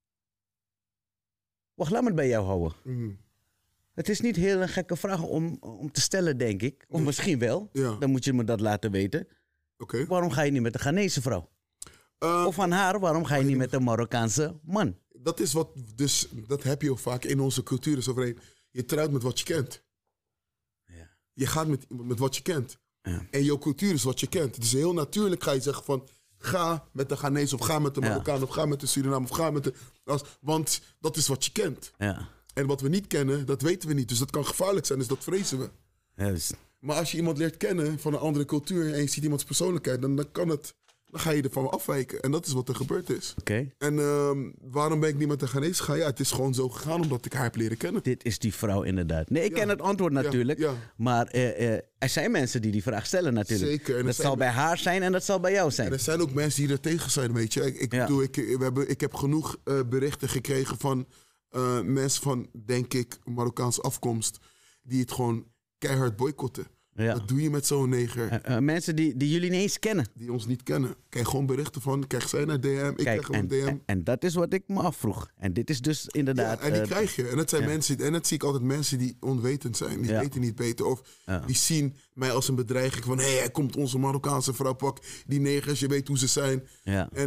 Wacht, laat me het bij jou houden. Mhm. Het is niet heel een gekke vraag om te stellen, denk ik. Of misschien wel. Ja. Dan moet je me dat laten weten. Oké. Waarom ga je niet met de Ghanese vrouw? Of van haar, waarom ga je niet met de Marokkaanse man? Dat is wat, dus dat heb je ook vaak in onze cultuur. Dus overheen. Je trouwt met wat je kent. Ja. Je gaat met wat je kent. Ja. En jouw cultuur is wat je kent. Dus heel natuurlijk ga je zeggen van... Ga met de Ghanese of ga met de Marokkaan of ga met de Suriname of ga met de... Want dat is wat je kent. Ja. En wat we niet kennen, dat weten we niet. Dus dat kan gevaarlijk zijn, dus dat vrezen we. Juist. Maar als je iemand leert kennen van een andere cultuur... en je ziet iemands persoonlijkheid, dan ga je ervan afwijken. En dat is wat er gebeurd is. Oké. En waarom ben ik niet met de Ghanese gegaan? Ja, het is gewoon zo gegaan omdat ik haar heb leren kennen. Dit is die vrouw inderdaad. Nee, ik ken het antwoord natuurlijk. ja. Maar er zijn mensen die vraag stellen natuurlijk. Zeker, en Dat zal bij haar zijn en dat zal bij jou En zijn. er zijn ook mensen die er tegen zijn, weet je. Ik bedoel, ik heb genoeg berichten gekregen van mensen van, denk ik, Marokkaanse afkomst... die het gewoon keihard boycotten. Ja. Wat doe je met zo'n neger? Mensen die jullie niet eens kennen. Die ons niet kennen. Krijg gewoon berichten van, krijg zij naar DM, ik krijg hem een DM. En dat is wat ik me afvroeg. En dit is dus inderdaad... Ja, en die krijg je. En dat zijn mensen, en dat zie ik altijd mensen die onwetend zijn. Die weten niet beter. Of die zien mij als een bedreiging van... Hé, hij komt onze Marokkaanse vrouw pak. Die negers, je weet hoe ze zijn. Ja. En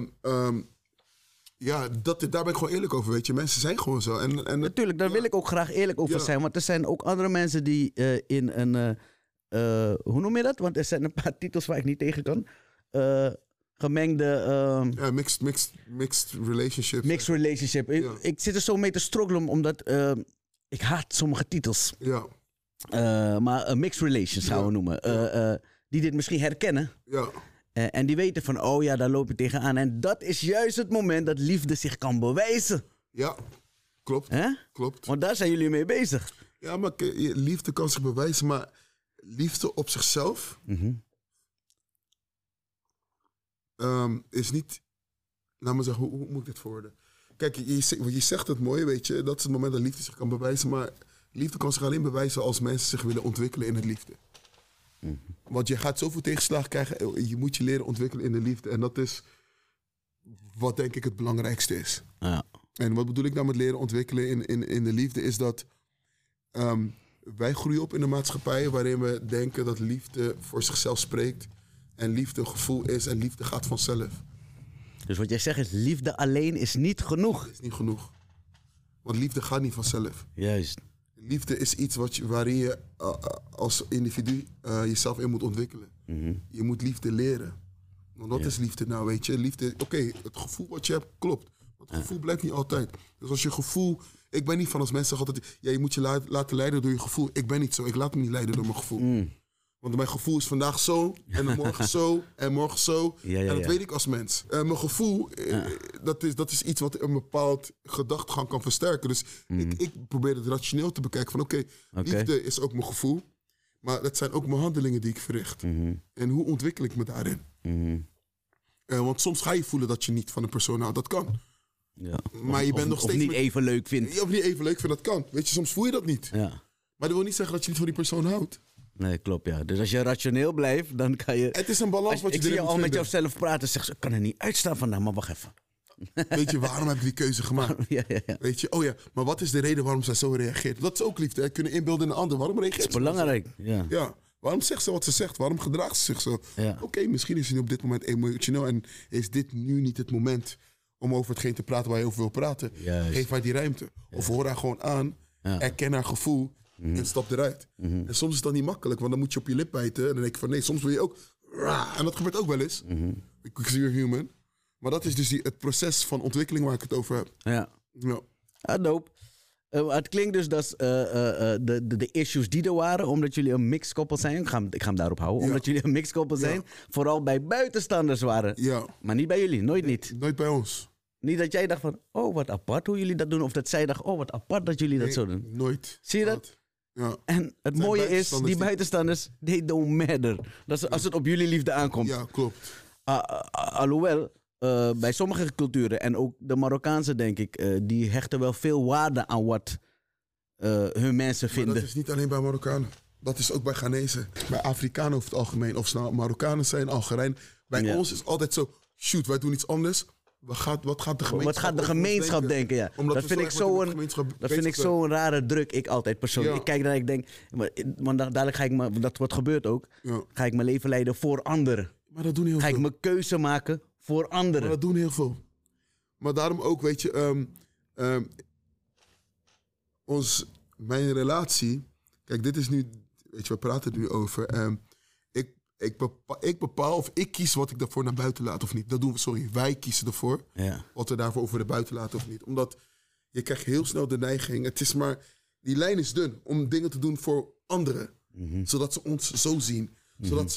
daar ben ik gewoon eerlijk over, weet je. Mensen zijn gewoon zo. En Natuurlijk, daar wil ik ook graag eerlijk over zijn. Want er zijn ook andere mensen die in een... hoe noem je dat? Want er zijn een paar titels waar ik niet tegen kan. Gemengde... ja, mixed relationship. Mixed relationship. Ja. Ik zit er zo mee te struggelen, omdat ik haat sommige titels. Ja, Maar mixed relations gaan we noemen. Die dit misschien herkennen. ja. En die weten van, oh ja, daar loop je tegenaan. En dat is juist het moment dat liefde zich kan bewijzen. Ja, klopt. Hè? Klopt. Want daar zijn jullie mee bezig. Ja, maar liefde kan zich bewijzen, maar liefde op zichzelf is niet... Laat me zeggen, hoe moet ik dit verwoorden? Kijk, je zegt het mooi, weet je. Dat is het moment dat liefde zich kan bewijzen. Maar liefde kan zich alleen bewijzen als mensen zich willen ontwikkelen in het liefde. Want je gaat zoveel tegenslagen krijgen. Je moet je leren ontwikkelen in de liefde. En dat is wat denk ik het belangrijkste is. Ja. En wat bedoel ik nou met leren ontwikkelen in de liefde? Is dat wij groeien op in een maatschappij waarin we denken dat liefde voor zichzelf spreekt. En liefde een gevoel is en liefde gaat vanzelf. Dus wat jij zegt is, liefde alleen is niet genoeg. Dat is niet genoeg. Want liefde gaat niet vanzelf. Juist. Liefde is iets waarin je als individu jezelf in moet ontwikkelen. Je moet liefde leren. Want wat is liefde nou, weet je? Liefde, oké, het gevoel wat je hebt, klopt. Maar het gevoel blijft niet altijd. Dus als je gevoel... Ik ben niet van als mensen zeggen altijd... Ja, je moet je laten leiden door je gevoel. Ik ben niet zo. Ik laat me niet leiden door mijn gevoel. Want mijn gevoel is vandaag zo, en morgen zo, en morgen zo. En dat weet ik als mens. Mijn gevoel, dat is iets wat een bepaald gedachtegang kan versterken. Dus ik probeer het rationeel te bekijken. Van oké, liefde is ook mijn gevoel. Maar dat zijn ook mijn handelingen die ik verricht. En hoe ontwikkel ik me daarin? Want soms ga je voelen dat je niet van een persoon houdt. Dat kan. Ja. Maar je bent nog steeds... Of niet even leuk vindt. Of niet even leuk vindt, dat kan. Weet je, soms voel je dat niet. Ja. Maar dat wil niet zeggen dat je niet van die persoon houdt. Nee, klopt, ja. Dus als je rationeel blijft, dan kan je... Het is een balans wat je ik zie je erin al moet met vinden. jouzelf praten. Zeg, ik kan er niet uitstaan vandaag, maar wacht even. Weet je, waarom heb ik die keuze gemaakt? Ja. Weet je, oh ja, maar wat is de reden waarom zij zo reageert? Dat is ook liefde, hè? Kunnen inbeelden in een ander. Waarom reageert Dat is ze belangrijk, zo? ja. Ja, waarom zegt ze wat ze zegt? Waarom gedraagt ze zich zo? Ja. Oké, misschien is ze nu op dit moment emotioneel en is dit nu niet het moment om over hetgeen te praten waar je over wil praten. Juist. Geef haar die ruimte. Of hoor haar gewoon aan, erken haar gevoel en stap eruit. En soms is dat niet makkelijk, want dan moet je op je lip bijten. En dan denk je van nee, soms wil je ook... En dat gebeurt ook wel eens. Because you're human. Maar dat is dus het proces van ontwikkeling waar ik het over heb. Ja. Dope. Het klinkt dus dat de issues die er waren, omdat jullie een mixed koppel zijn, ik ga hem daarop houden, omdat jullie een mixed koppel zijn, vooral bij buitenstanders waren. Ja. Maar niet bij jullie, nooit niet. Nooit bij ons. Niet dat jij dacht van, oh wat apart hoe jullie dat doen, of dat zij dacht, oh wat apart dat jullie dat zo doen. Nooit. Zie je dat? Ja. En het mooie is, die buitenstanders, they don't matter. Dat is als het op jullie liefde aankomt. Ja, klopt. Alhoewel, bij sommige culturen, en ook de Marokkaanse denk ik, die hechten wel veel waarde aan wat hun mensen vinden. Maar dat is niet alleen bij Marokkanen. Dat is ook bij Ghanese. Bij Afrikanen over het algemeen. Of ze nou Marokkanen zijn, Algerijn. Bij ons is altijd zo, shoot, wij doen iets anders. Wat gaat de gemeenschap denken? Ja. Dat vind ik zo'n rare druk, ik altijd persoonlijk. Ja. Ik kijk naar ik denk, want dadelijk ga ik wat gebeurt ook, ga ik mijn leven leiden voor anderen. Maar dat doen heel veel. Ga ik mijn keuze maken voor anderen. Maar dat doen heel veel. Maar daarom ook, weet je, mijn relatie, kijk, dit is nu, weet je, we praten er nu over. Ik bepaal of ik kies wat ik daarvoor naar buiten laat of niet. Dat doen we, wij kiezen ervoor. Ja. Wat we daarvoor over de buiten laten of niet. Omdat je krijgt heel snel de neiging. Het is maar, die lijn is dun om dingen te doen voor anderen. Zodat ze ons zo zien. Zodat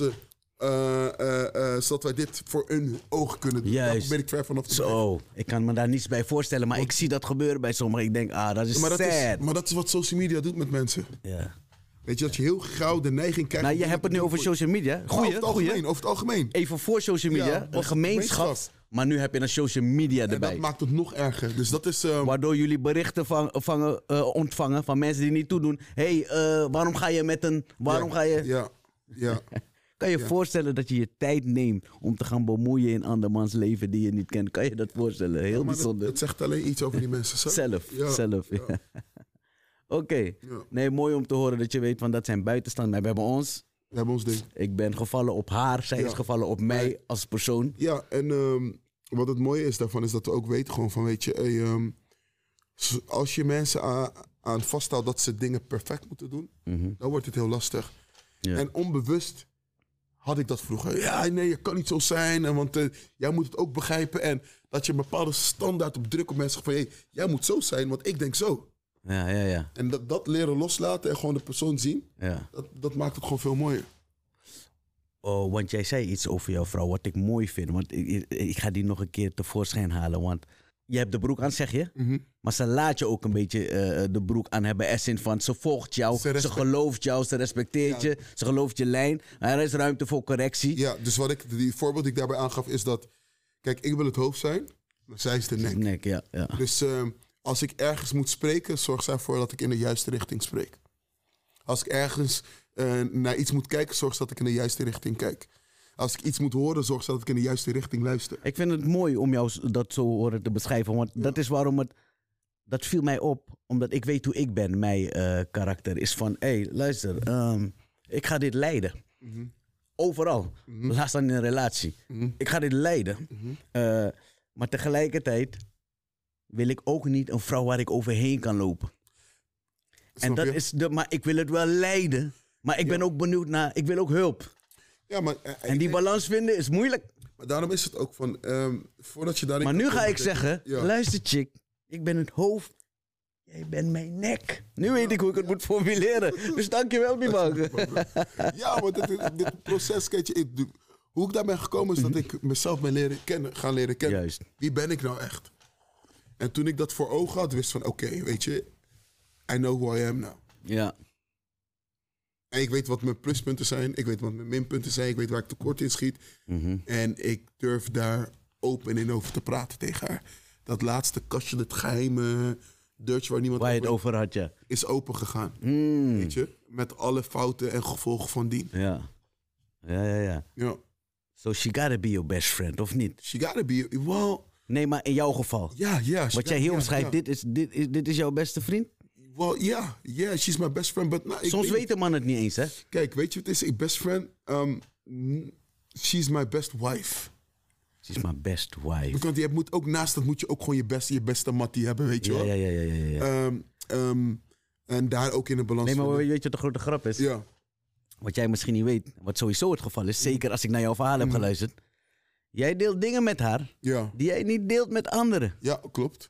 wij dit voor hun ogen kunnen doen. Juist. Daar ben ik ver vanaf te zo, ik kan me daar niets bij voorstellen. Maar ik zie dat gebeuren bij sommigen. Ik denk, dat is sad. Maar dat is wat social media doet met mensen. Ja. Weet je, dat je heel gauw de neiging krijgt... Nou, je hebt het nu over social media. Over het algemeen. Even voor social media, een gemeenschap. Maar nu heb je een social media erbij. En dat maakt het nog erger. Dus dat is... Waardoor jullie berichten ontvangen van mensen die niet toedoen. Waarom ga je met een... Ja. Kan je voorstellen dat je je tijd neemt om te gaan bemoeien in andermans leven die je niet kent? Kan je dat voorstellen? Heel bijzonder. Het zegt alleen iets over die mensen zelf. Zelf. Oké. Ja. Nee, mooi om te horen dat je weet van dat zijn buitenstaanders. We hebben ons ding. Ik ben gevallen op haar, zij is gevallen op mij als persoon. Ja, en wat het mooie is daarvan is dat we ook weten gewoon van, weet je, als je mensen aan vasthoudt dat ze dingen perfect moeten doen, dan wordt het heel lastig. Ja. En onbewust had ik dat vroeger. Ja, nee, je kan niet zo zijn, want jij moet het ook begrijpen. En dat je een bepaalde standaard op druk op mensen van, jij moet zo zijn, want ik denk zo. Ja. En dat leren loslaten en gewoon de persoon zien, dat maakt het gewoon veel mooier. Oh, want jij zei iets over jouw vrouw wat ik mooi vind. Want ik ga die nog een keer tevoorschijn halen. Want je hebt de broek aan, zeg je. Maar ze laat je ook een beetje de broek aan hebben. As in van, ze volgt jou, ze gelooft jou, ze respecteert je. Ze gelooft je lijn. Er is ruimte voor correctie. Ja, dus die voorbeeld die ik daarbij aangaf is dat... Kijk, ik wil het hoofd zijn, maar zij is de nek. Ja. Dus als ik ergens moet spreken, zorg zij ervoor dat ik in de juiste richting spreek. Als ik ergens naar iets moet kijken, zorg dat ik in de juiste richting kijk. Als ik iets moet horen, zorg dat ik in de juiste richting luister. Ik vind het mooi om jou dat zo horen te beschrijven. Want dat is waarom dat viel mij op. Omdat ik weet hoe ik ben. Mijn karakter is van, hé, luister. Ik ga dit leiden. Overal. Laat staan in een relatie. Ik ga dit leiden. Maar tegelijkertijd wil ik ook niet een vrouw waar ik overheen kan lopen. En dat is maar ik wil het wel leiden. Maar ik ben ook benieuwd naar, ik wil ook hulp. Ja, maar, en die balans vinden is moeilijk. Maar daarom is het ook van, voordat je daarin... Maar nu ga ik zeggen, luister chick, ik ben het hoofd, jij bent mijn nek. Nu weet ik hoe ik het moet formuleren. Dus dankjewel, Bimang. Ja, maar dit proces, kijk je, hoe ik daar ben gekomen is dat ik mezelf ben gaan leren kennen. Juist. Wie ben ik nou echt? En toen ik dat voor ogen had, wist van, oké, weet je, I know who I am now. Ja. En ik weet wat mijn pluspunten zijn. Ik weet wat mijn minpunten zijn. Ik weet waar ik tekort in schiet. En ik durf daar open in over te praten tegen haar. Dat laatste kastje, het geheime deurtje waar niemand waar je het over had, ja. Is open gegaan. Weet je? Met alle fouten en gevolgen van dien. Ja. So she gotta be your best friend, of niet? She gotta be, well... Nee, maar in jouw geval. Ja. Wat jij hier omschrijft, dit is jouw beste vriend? Well, yeah, she's my best friend. But, soms weet de man het niet eens, hè? Kijk, weet je wat het is? Ik best friend, she's my best wife. She's my best wife. Want je moet ook naast dat moet je ook gewoon je beste mattie hebben, weet je wel? Ja. En daar ook in de balans. Nee, maar weet je wat de grote grap is? Ja. Wat jij misschien niet weet, wat sowieso het geval is, zeker als ik naar jouw verhaal heb geluisterd. Jij deelt dingen met haar die jij niet deelt met anderen. Ja, klopt.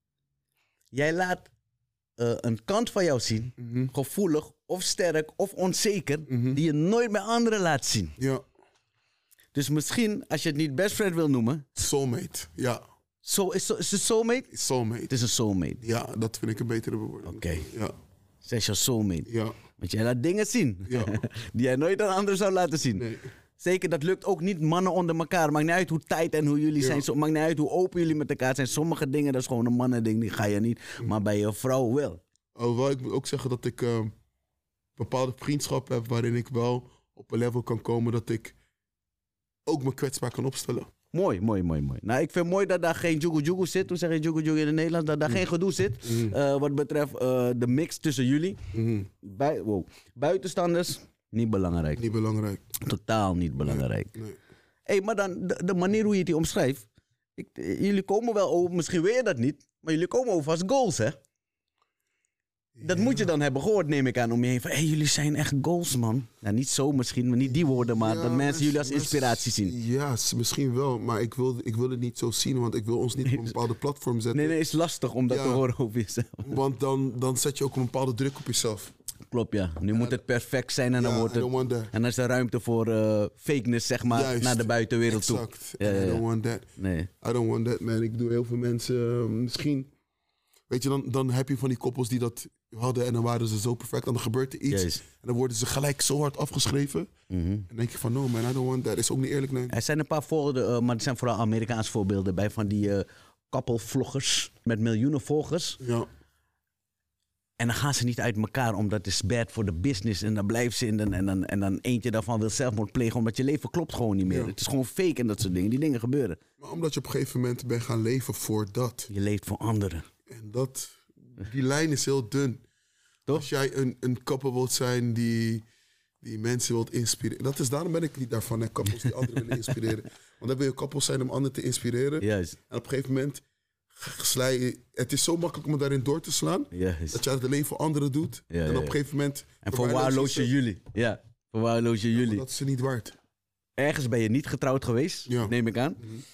Jij laat een kant van jou zien, gevoelig of sterk of onzeker, die je nooit bij anderen laat zien. Ja. Dus misschien, als je het niet best friend wil noemen... Soulmate, ja. Is het soulmate? Soulmate. Het is een soulmate. Ja, dat vind ik een betere bewoording. Oké. Ja. Zij is jouw soulmate. Ja. Want jij laat dingen zien die jij nooit aan anderen zou laten zien. Nee. Zeker, dat lukt ook niet mannen onder elkaar. Maakt niet uit hoe tight en hoe jullie zijn. Maakt niet uit hoe open jullie met elkaar zijn. Sommige dingen, dat is gewoon een mannending, die ga je niet. Maar bij je vrouw wel. Wel, ik moet ook zeggen dat ik bepaalde vriendschappen heb waarin ik wel op een level kan komen dat ik ook me kwetsbaar kan opstellen. Mooi. Nou, ik vind mooi dat daar geen jugu zit. Hoe zeg je jugu in het Nederlands? Dat daar geen gedoe zit. Wat betreft de mix tussen jullie. Buitenstanders, niet belangrijk. Niet belangrijk. Totaal niet belangrijk. Nee. Hey, maar dan de manier hoe je het hier omschrijft. Jullie komen wel over, misschien weet je dat niet, maar jullie komen over als goals, hè? Dat moet je dan hebben gehoord, neem ik aan, om je heen. Van, hey, jullie zijn echt goals, man. Nou, niet zo misschien, maar niet die woorden, maar dat mensen jullie als inspiratie zien. Ja, misschien wel, maar ik wil het niet zo zien, want ik wil ons niet op een bepaalde platform zetten. Nee, is lastig om dat te horen over jezelf. Want dan zet je ook een bepaalde druk op jezelf. Klopt, ja. Nu moet het perfect zijn en dan wordt het... En dan is er ruimte voor fakeness, zeg maar, Juist, naar de buitenwereld toe. Exact. I don't want that. Nee. I don't want that, man. Ik bedoel, heel veel mensen, misschien... Weet je, dan heb je van die koppels die dat hadden en dan waren ze zo perfect. En dan gebeurt er iets en dan worden ze gelijk zo hard afgeschreven. En dan denk je van, no man, I don't want that. Is ook niet eerlijk, nee. Er zijn een paar voorbeelden, maar het zijn vooral Amerikaanse voorbeelden bij van die koppelvloggers met miljoenen volgers. Ja. En dan gaan ze niet uit elkaar omdat het is bad voor de business. En dan blijven ze in en dan eentje daarvan wil zelfmoord plegen omdat je leven klopt gewoon niet meer. Ja. Het is gewoon fake en dat soort dingen. Die dingen gebeuren. Maar omdat je op een gegeven moment bent gaan leven voor dat. Je leeft voor anderen. En die lijn is heel dun. Toch? Als jij een koppel wilt zijn die mensen wilt inspireren. Daarom ben ik niet daarvan, hè, koppels die anderen willen inspireren. Want dan wil je koppels zijn om anderen te inspireren. Juist. En op een gegeven moment het is zo makkelijk om daarin door te slaan. Juist. Dat je het alleen voor anderen doet. En op een gegeven moment... En verwaarloos je jullie. Ja, verwaarloos je jullie. Dat is ze niet waard. Ergens ben je niet getrouwd geweest, neem ik aan.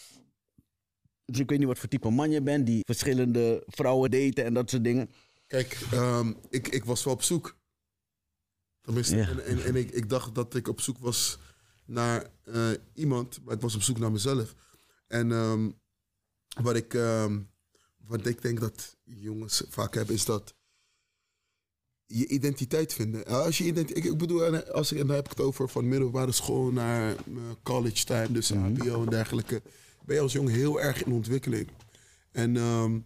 Dus ik weet niet wat voor type man je bent, die verschillende vrouwen daten en dat soort dingen. Kijk, ik was wel op zoek. Tenminste, en ik dacht dat ik op zoek was naar iemand, maar ik was op zoek naar mezelf. En wat ik wat ik denk dat jongens vaak hebben, is dat je identiteit vinden. Als je ik bedoel, dan heb ik het over van middelbare school naar college time, dus HBO en dergelijke. Ben je als jongen heel erg in ontwikkeling. En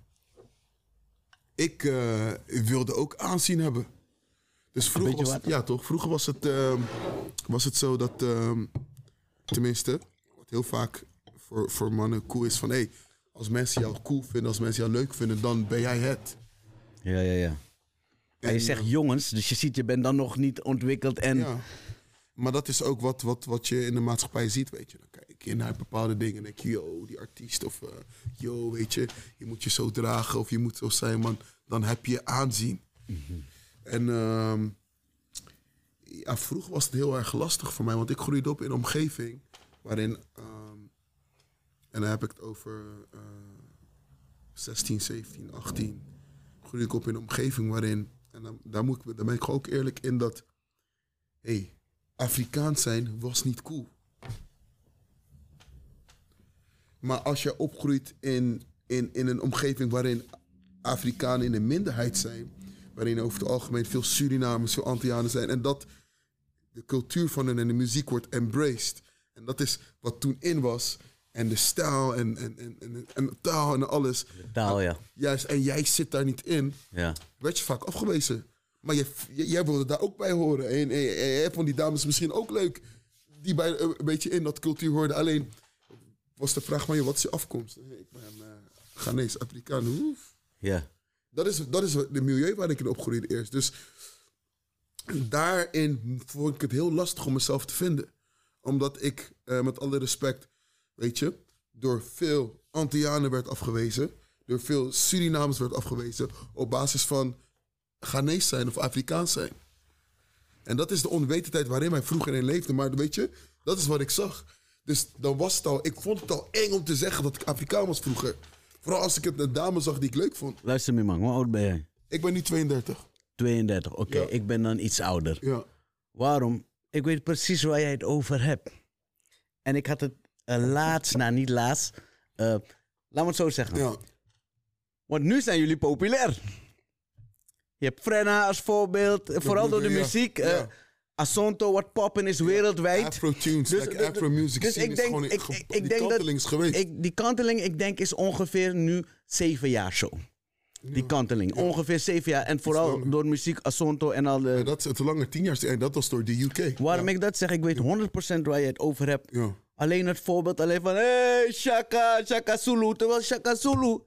ik wilde ook aanzien hebben. Dus vroeger was het zo dat, tenminste, wat heel vaak voor mannen cool is van, hey, als mensen jou cool vinden, als mensen jou leuk vinden, dan ben jij het. Ja. En je zegt jongens, dus je ziet, je bent dan nog niet ontwikkeld en... Ja, maar dat is ook wat je in de maatschappij ziet, weet je. Dan kijk je naar bepaalde dingen en denk je, yo, die artiest of yo, weet je, je moet je zo dragen of je moet zo zijn, man. Dan heb je aanzien. Mm-hmm. En vroeger was het heel erg lastig voor mij, want ik groeide op in een omgeving waarin, en dan heb ik het over 16, 17, 18, groeide ik op in een omgeving waarin, en daar ben ik ook eerlijk in dat, Afrikaans zijn was niet cool. Maar als je opgroeit in een omgeving waarin Afrikanen in een minderheid zijn, waarin over het algemeen veel Surinamers, veel Antillianen zijn, en dat de cultuur van hen en de muziek wordt embraced. En dat is wat toen in was. En de stijl en de taal en alles. De taal, ja. Juist, en jij zit daar niet in. Ja. Werd je vaak afgewezen. Maar jij wilde daar ook bij horen. En je vond die dames misschien ook leuk. Die bij een beetje in dat cultuur hoorden. Alleen was de vraag van je, wat is je afkomst? Ik ben Ghanese, Afrikaan. Ja. Dat is de milieu waar ik in opgroeide eerst. Dus daarin vond ik het heel lastig om mezelf te vinden. Omdat ik, met alle respect, weet je, door veel Antillianen werd afgewezen. Door veel Surinamers werd afgewezen. Op basis van Ghanese zijn of Afrikaans zijn. En dat is de onwetendheid waarin wij vroeger in leefden. Maar weet je, dat is wat ik zag. Dus dan was het al, ik vond het al eng om te zeggen dat ik Afrikaan was vroeger. Vooral als ik een dame zag die ik leuk vond. Luister me man, hoe oud ben jij? Ik ben nu 32. 32, oké. Ja. Ik ben dan iets ouder. Ja. Waarom? Ik weet precies waar jij het over hebt. En ik had het niet laatst. Laat me het zo zeggen. Ja. Want nu zijn jullie populair. Je hebt Frenna als voorbeeld. Vooral door de muziek. Ja. Asonto, wat poppen is wereldwijd. Afro-tunes, dus, Afro-music dus scene ik denk, is gewoon die kanteling is geweest. Die kanteling, ik denk, is ongeveer nu 7 jaar zo. Die kanteling. Ja. Ongeveer 7 jaar. En vooral door muziek, Asonto en al de... Ja, dat is te langer, 10 jaar. En dat was door de UK. Waarom ik dat zeg, ik weet 100% waar je het over hebt. Ja. Alleen het voorbeeld van... Hey, Shaka Zulu. Terwijl Shaka Zulu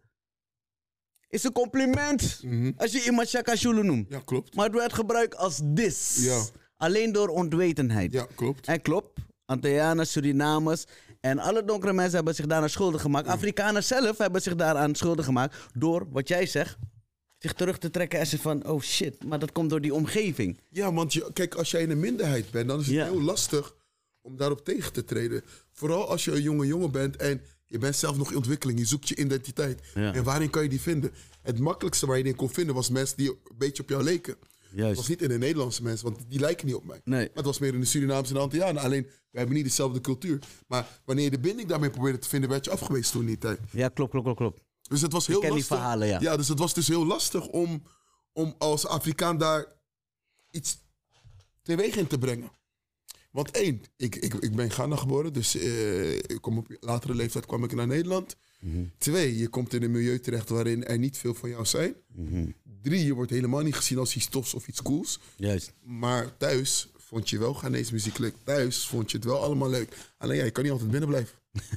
is een compliment. Mm-hmm. Als je iemand Shaka Zulu noemt. Ja, klopt. Maar het werd gebruikt als dis. Ja. Alleen door onwetendheid. Ja, klopt. En klopt. Antillianen, Surinamers... En alle donkere mensen hebben zich daaraan schuldig gemaakt. Ja. Afrikanen zelf hebben zich daaraan schuldig gemaakt. Door, wat jij zegt, zich terug te trekken en ze van... Oh shit, maar dat komt door die omgeving. Ja, want kijk, als jij in een minderheid bent... dan is het heel lastig om daarop tegen te treden. Vooral als je een jonge jongen bent en je bent zelf nog in ontwikkeling. Je zoekt je identiteit. Ja. En waarin kan je die vinden? Het makkelijkste waar je die kon vinden was mensen die een beetje op jou leken. Juist. Het was niet in de Nederlandse mensen, want die lijken niet op mij. Nee. Maar het was meer in de Surinaamse en de Antillianen. Alleen, we hebben niet dezelfde cultuur. Maar wanneer je de binding daarmee probeerde te vinden, werd je afgewezen toen in die tijd. Ja, klopt. Dus het was heel lastig. Die verhalen, ja. Ja, dus het was dus heel lastig om als Afrikaan daar iets teweeg in te brengen. Want 1, ik ben in Ghana geboren, dus op latere leeftijd kwam ik naar Nederland. Mm-hmm. 2, je komt in een milieu terecht waarin er niet veel van jou zijn. Mm-hmm. 3, je wordt helemaal niet gezien als iets tofs of iets cools. Juist. Maar thuis vond je wel Ghanese muziek leuk. Thuis vond je het wel allemaal leuk. Alleen ja, je kan niet altijd binnen blijven.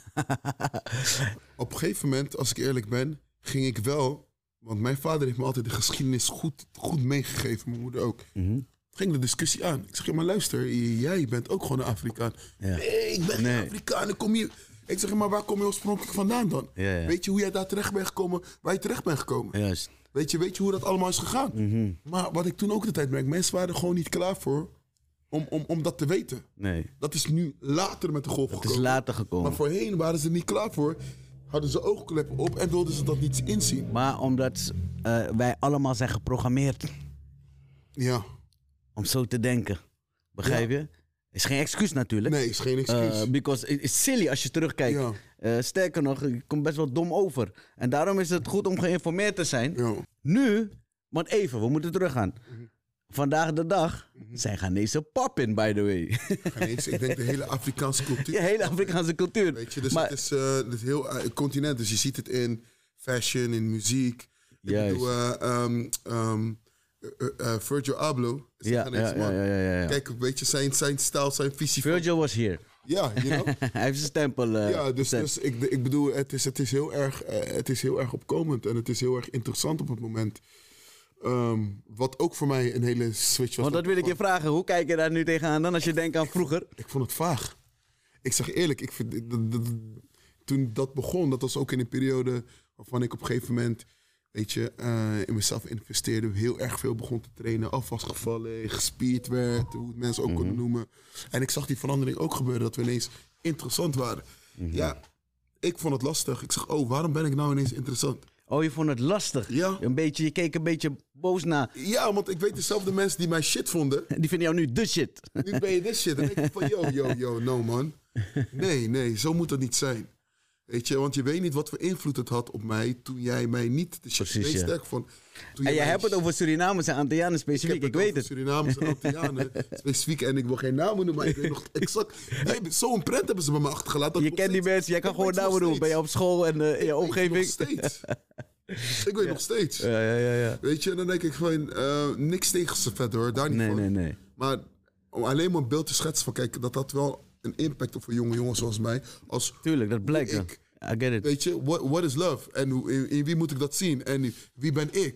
Op een gegeven moment, als ik eerlijk ben, ging ik wel... Want mijn vader heeft me altijd de geschiedenis goed meegegeven. Mijn moeder ook. Mm-hmm. Ging de discussie aan. Ik zeg, ja, maar luister, jij bent ook gewoon een Afrikaan. Ja. Nee, ik ben geen Afrikaan. Ik kom hier... Ik zeg, maar waar kom je oorspronkelijk vandaan dan? Ja. Weet je hoe jij daar terecht bent gekomen, waar je terecht bent gekomen? Juist. Weet je hoe dat allemaal is gegaan? Mm-hmm. Maar wat ik toen ook de tijd merk, mensen waren er gewoon niet klaar voor om dat te weten. Nee. Dat is nu later met de golf gekomen. Het is later gekomen. Maar voorheen waren ze er niet klaar voor. Hadden ze oogkleppen op en wilden ze dat niet inzien. Maar omdat wij allemaal zijn geprogrammeerd. Ja. Om zo te denken. Begrijp je? Is geen excuus natuurlijk. Nee, is geen excuus. Because it's silly als je terugkijkt. Ja. Sterker nog, ik kom best wel dom over. En daarom is het goed om geïnformeerd te zijn. Ja. Nu, want even, we moeten teruggaan. Vandaag de dag zijn Ghanese pop in, by the way. Ghanese, ik denk de hele Afrikaanse cultuur. De hele Afrikaanse cultuur. Weet je, dus Maar- het is het heel continent. Dus je ziet het in fashion, in muziek. Juist. Ik bedoel, Virgil Abloh. Is een Ja, Ghanese man. ja. Kijk, weet je, zijn stijl, zijn visie. Virgil was here. Ja, you know? Hij heeft zijn stempel. Ja, dus gezet. ik bedoel, het is heel erg opkomend en het is heel erg interessant op het moment. Wat ook voor mij een hele switch was. Want dat wil ik je vragen. Hoe kijk je daar nu tegenaan dan als je denkt aan vroeger? Ik vond het vaag. Ik zeg eerlijk, toen dat begon, dat was ook in een periode waarvan ik op een gegeven moment, weet je, in mezelf investeerde, heel erg veel begon te trainen, af was gevallen, gespierd werd, hoe het mensen ook konden noemen. En ik zag die verandering ook gebeuren, dat we ineens interessant waren. Ja, ik vond het lastig. Ik zeg, waarom ben ik nou ineens interessant? Oh, je vond het lastig. Ja. Je keek een beetje boos naar. Ja, want ik weet dezelfde mensen die mij shit vonden, Die vinden jou nu de shit. nu ben je dit shit. En ik denk van, yo, no man. Nee, zo moet dat niet zijn. Weet je, want je weet niet wat voor invloed het had op mij toen jij mij niet de shit Precies, ja. sterk vond. Toen En je mij- hebt het over Surinamers en Antillianen specifiek. Ik weet over het. Surinamers en Antillianen specifiek. En ik wil geen namen noemen, maar ik weet nog exact. Zo'n prent hebben ze bij me achtergelaten. dat Je ik kent nog die mensen. Jij kan ik gewoon weet nog namen noemen. Ben je steeds. op school en in je Ik weet omgeving. nog steeds. Ik weet nog steeds. Ja. Weet je, en dan denk ik van, niks tegen ze verder hoor, daar niet van. Nee. Maar om alleen maar een beeld te schetsen van, kijk, dat had wel een impact op een jonge jongen zoals mij. Als, Tuurlijk, dat blijkt. hoe Ja. ik- I get it. weet je, what is love? En in wie moet ik dat zien? En wie ben ik?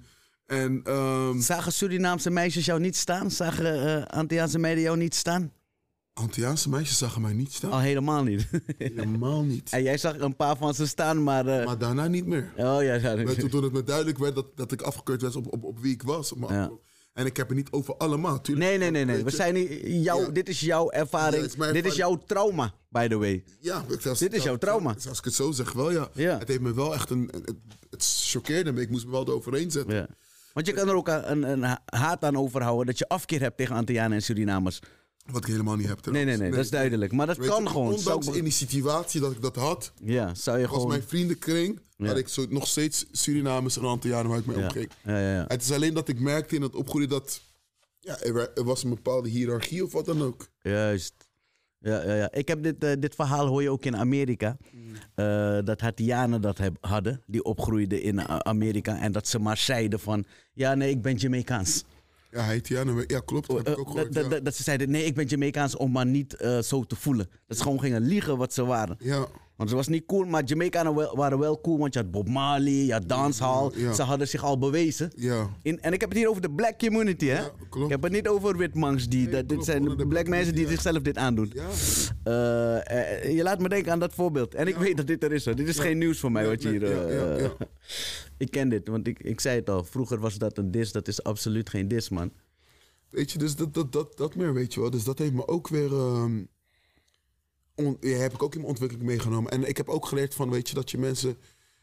En Zagen Surinaamse meisjes jou niet staan? Zagen Antilliaanse meiden jou niet staan? Antilliaanse meisjes zagen mij niet staan. Al helemaal niet. Helemaal niet. En jij zag een paar van ze staan, maar... Maar daarna niet meer. Oh ja, Maar toen het me duidelijk werd dat ik afgekeurd werd op wie ik was. Ja. En ik heb het niet over allemaal. Tuurlijk. Nee. Weet We je. zijn niet Ja. dit is jouw ervaring. Ja, het is mijn Dit is ervaring. jouw trauma, by the way. Ja, Dit is jouw trauma. Als ik het zo zeg, wel ja. Ja. Het heeft me wel echt het choqueerde me. Ik moest me wel eroverheen zetten. Ja. Want je kan er ook een haat aan overhouden dat je afkeer hebt tegen Antillianen en Surinamers. Wat ik helemaal niet heb Nee, trouwens. dat is duidelijk. Maar dat Weet kan je, gewoon. Ondanks in die situatie dat ik dat had, Ja, zou je was gewoon... mijn vriendenkring, Ja. had ik nog steeds Surinamers en Antillianen waar ik mee omging. Ja. Het is alleen dat ik merkte in het opgroeien dat er was een bepaalde hiërarchie of wat dan ook. Juist. Ja. Ik heb dit verhaal hoor je ook in Amerika. Dat Haitianen dat hadden, die opgroeiden in Amerika. En dat ze maar zeiden van, ja nee, ik ben Jamaicaans. Ja, Haitianen, ja klopt, dat heb ik ook gehoord. Ja. Dat ze zeiden, nee, ik ben Jamaicaans om maar niet zo te voelen. Dat ze gewoon gingen liegen wat ze waren. Ja, Want het was niet cool, maar Jamaicanen waren wel cool. Want je had Bob Marley, je had dancehall. Ja. Ze hadden zich al bewezen. ja. En ik heb het hier over de black community, hè? Ja, klopt. Ik heb het niet over witmanks. Dit klopt, zijn onder de de black black mensen die community, zichzelf dit aandoen. Ja. Je laat me denken aan dat voorbeeld. En ik weet dat dit er is. Hoor. Dit is geen nieuws voor mij wat je hier... Ja. Ik ken dit, want ik zei het al. Vroeger was dat een dis. Dat is absoluut geen dis, man. Weet je, dus dat meer, weet je wel. Dus dat heeft me ook weer... heb ik ook in mijn ontwikkeling meegenomen. En ik heb ook geleerd van, weet je, dat je mensen...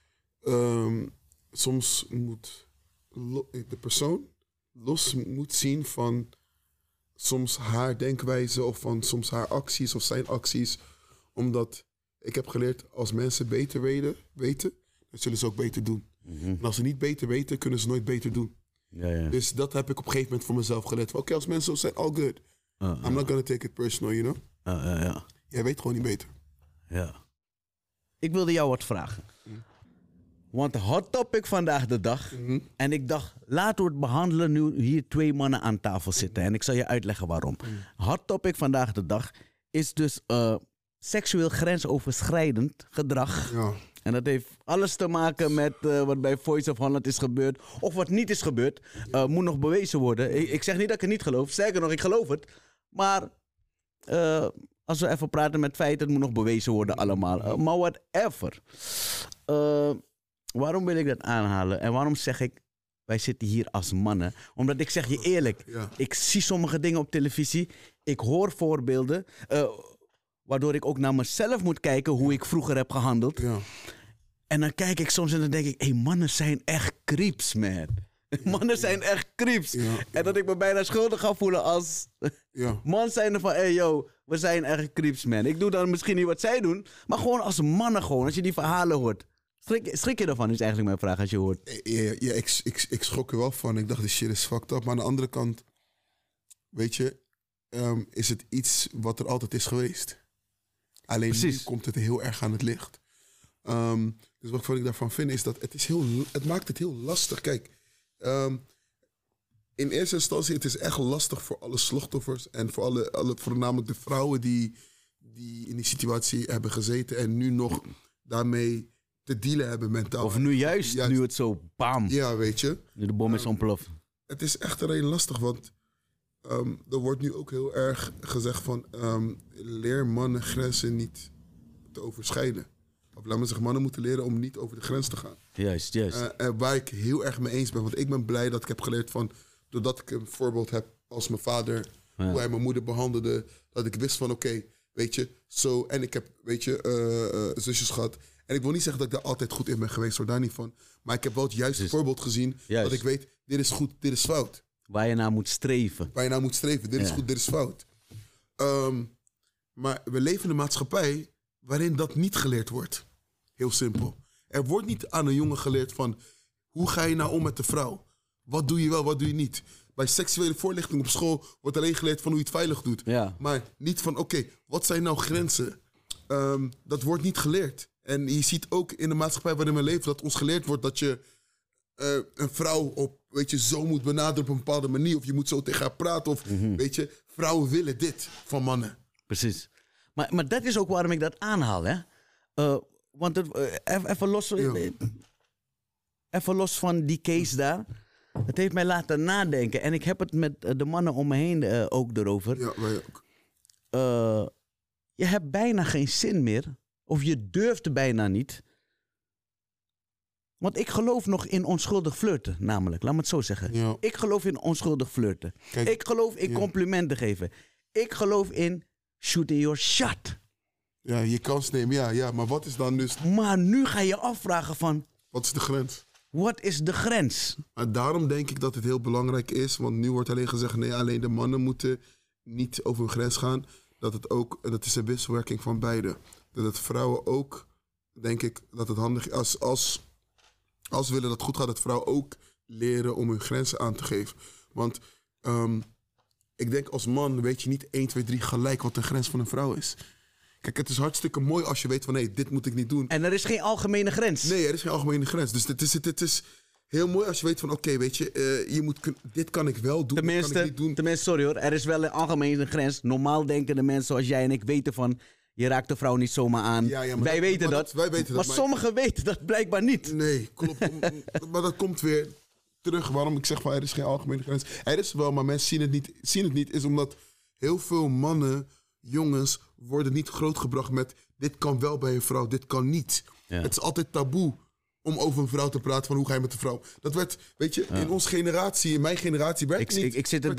soms moet... de persoon los moet zien van... soms haar denkwijze of van soms haar acties of zijn acties. Omdat ik heb geleerd, als mensen beter weten, dan zullen ze ook beter doen. En als ze niet beter weten, kunnen ze nooit beter doen. Ja. Dus dat heb ik op een gegeven moment voor mezelf geleerd. Oké, als mensen zo zijn, all good. I'm not gonna take it personal, you know? Ja. Jij weet gewoon niet beter. Ja. Ik wilde jou wat vragen. Want hot topic vandaag de dag. En ik dacht, laten we het behandelen nu hier 2 mannen aan tafel zitten. En ik zal je uitleggen waarom. Hot topic vandaag de dag is dus seksueel grensoverschrijdend gedrag. Ja. En dat heeft alles te maken met wat bij Voice of Holland is gebeurd. Of wat niet is gebeurd. Moet nog bewezen worden. Ik zeg niet dat ik het niet geloof. Sterker nog, ik geloof het. Maar als we even praten met feiten, het moet nog bewezen worden allemaal. Maar whatever. Waarom wil ik dat aanhalen? En waarom zeg ik, wij zitten hier als mannen? Omdat ik zeg je eerlijk, Ja. ik zie sommige dingen op televisie. Ik hoor voorbeelden. Waardoor ik ook naar mezelf moet kijken hoe ik vroeger heb gehandeld. Ja. En dan kijk ik soms en dan denk ik, mannen zijn echt creeps, man. Mannen zijn echt creeps. Ja. En dat ik me bijna schuldig ga voelen als Ja. man zijn van... Hey yo, we zijn echt creeps, man. Ik doe dan misschien niet wat zij doen. Maar gewoon als mannen gewoon. Als je die verhalen hoort. Schrik je ervan is eigenlijk mijn vraag als je hoort. Ja, ik schrok er wel van. Ik dacht, die shit is fucked up. Maar aan de andere kant, weet je, is het iets wat er altijd is geweest. Alleen Precies. nu komt het heel erg aan het licht. Dus wat ik daarvan vind is dat het maakt het heel lastig. Kijk, in eerste instantie, het is echt lastig voor alle slachtoffers en voor voornamelijk de vrouwen die in die situatie hebben gezeten en nu nog daarmee te dealen hebben mentaal. Of nu juist, nu het zo bam. Ja, weet je. Nu de bom is ontploft. Het is echt alleen lastig, want er wordt nu ook heel erg gezegd van leer mannen grenzen niet te overschrijden. Of laat me zeggen, mannen moeten leren om niet over de grens te gaan. Juist. Waar ik heel erg mee eens ben, want ik ben blij dat ik heb geleerd van, doordat ik een voorbeeld heb als mijn vader, hoe hij mijn moeder behandelde, dat ik wist van oké, weet je, zo, en ik heb, weet je, zusjes gehad. En ik wil niet zeggen dat ik daar altijd goed in ben geweest, hoor, daar niet van. Maar ik heb wel het juiste voorbeeld gezien, dat ik weet, dit is goed, dit is fout. Waar je naar moet streven. Waar je naar moet streven, dit is goed, dit is fout. Maar we leven in een maatschappij waarin dat niet geleerd wordt. Heel simpel. Er wordt niet aan een jongen geleerd van, hoe ga je nou om met de vrouw? Wat doe je wel, wat doe je niet? Bij seksuele voorlichting op school wordt alleen geleerd van hoe je het veilig doet. Ja. Maar niet van, oké, wat zijn nou grenzen? Dat wordt niet geleerd. En je ziet ook in de maatschappij waarin we leven dat ons geleerd wordt dat je een vrouw op, weet je, zo moet benaderen op een bepaalde manier. Of je moet zo tegen haar praten. Of, weet je, vrouwen willen dit van mannen. Precies. Maar dat is ook waarom ik dat aanhaal, hè. Want even los van die case daar. Het heeft mij laten nadenken. En ik heb het met de mannen om me heen ook erover. Ja, wij ook. Je hebt bijna geen zin meer. Of je durft bijna niet. Want ik geloof nog in onschuldig flirten, namelijk. Laat me het zo zeggen. Ja. Ik geloof in onschuldig flirten. Kijk, ik geloof in complimenten geven. Ik geloof in shooting your shot. Ja, je kans nemen, ja. Maar wat is dan dus... Maar nu ga je afvragen van... Wat is de grens? Wat is de grens? Maar daarom denk ik dat het heel belangrijk is. Want nu wordt alleen gezegd, nee, alleen de mannen moeten niet over hun grens gaan. Dat is een wisselwerking van beide. Dat het vrouwen ook, denk ik, dat het handig is. Als we willen dat het goed gaat, dat vrouwen ook leren om hun grenzen aan te geven. Want ik denk als man weet je niet 1, 2, 3 gelijk wat de grens van een vrouw is. Kijk, het is hartstikke mooi als je weet van, nee, dit moet ik niet doen. En er is geen algemene grens. Nee, er is geen algemene grens. Dus het is heel mooi als je weet van, oké, weet je, dit kan ik wel doen, dit kan ik niet doen. Tenminste, sorry hoor, er is wel een algemene grens. Normaal denken de mensen zoals jij en ik weten van, je raakt de vrouw niet zomaar aan. Ja, wij weten dat. Maar sommigen weten dat blijkbaar niet. Nee, klopt. Maar dat komt weer terug. Waarom ik zeg van, er is geen algemene grens. Er is wel, maar mensen zien het niet. Is omdat heel veel mannen, jongens, worden niet grootgebracht met, dit kan wel bij een vrouw, dit kan niet. Ja. Het is altijd taboe om over een vrouw te praten van, hoe ga je met de vrouw? Dat werd, weet je, in onze generatie, in mijn generatie, werd niet. Ik zit te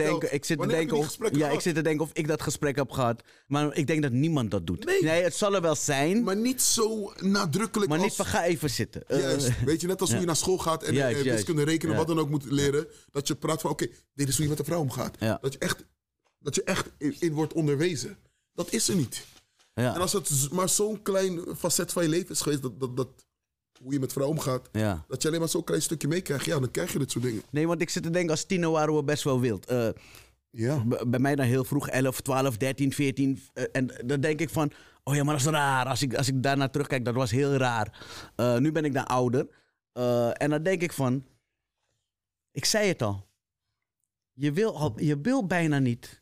denken of ik dat gesprek heb gehad. Maar ik denk dat niemand dat doet. Nee, het zal er wel zijn. Maar niet zo nadrukkelijk maar niet van, ga even zitten. Juist, weet je, net als hoe je naar school gaat en wiskunde rekenen, wat dan ook moet leren. Dat je praat van, oké, dit is hoe je met de vrouw omgaat. Ja. Dat je echt in wordt onderwezen. Dat is er niet. Ja. En als het maar zo'n klein facet van je leven is geweest, hoe je met vrouwen omgaat, dat je alleen maar zo'n klein stukje meekrijgt, dan krijg je dit soort dingen. Nee, want ik zit te denken, als tiener waren we best wel wild. Bij mij dan heel vroeg, 11, 12, 13, 14. En dan denk ik van, oh ja, maar dat is raar. Als ik daarnaar terugkijk, dat was heel raar. Nu ben ik dan ouder. En dan denk ik van, ik zei het al. Je wil bijna niet.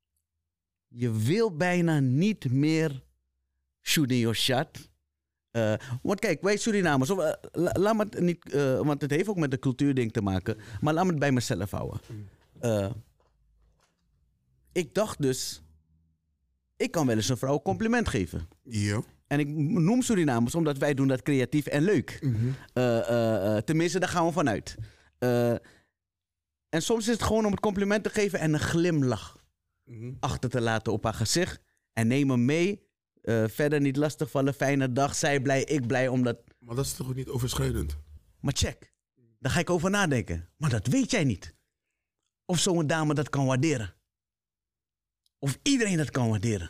Je wil bijna niet meer shooting your shot. Want kijk, wij Surinamers, laat me het niet, want het heeft ook met de cultuurding te maken, maar laat me het bij mezelf houden. Ik dacht dus, ik kan wel eens een vrouw een compliment geven. Ja. En ik noem Surinamers omdat wij doen dat creatief en leuk. Mm-hmm. Tenminste, daar gaan we vanuit. En soms is het gewoon om het compliment te geven en een glimlach achter te laten op haar gezicht. En neem hem mee. Verder niet lastigvallen, fijne dag, zij blij, ik blij, omdat... Maar dat is toch ook niet overschrijdend? Maar check. Dan ga ik over nadenken. Maar dat weet jij niet. Of zo'n dame dat kan waarderen. Of iedereen dat kan waarderen.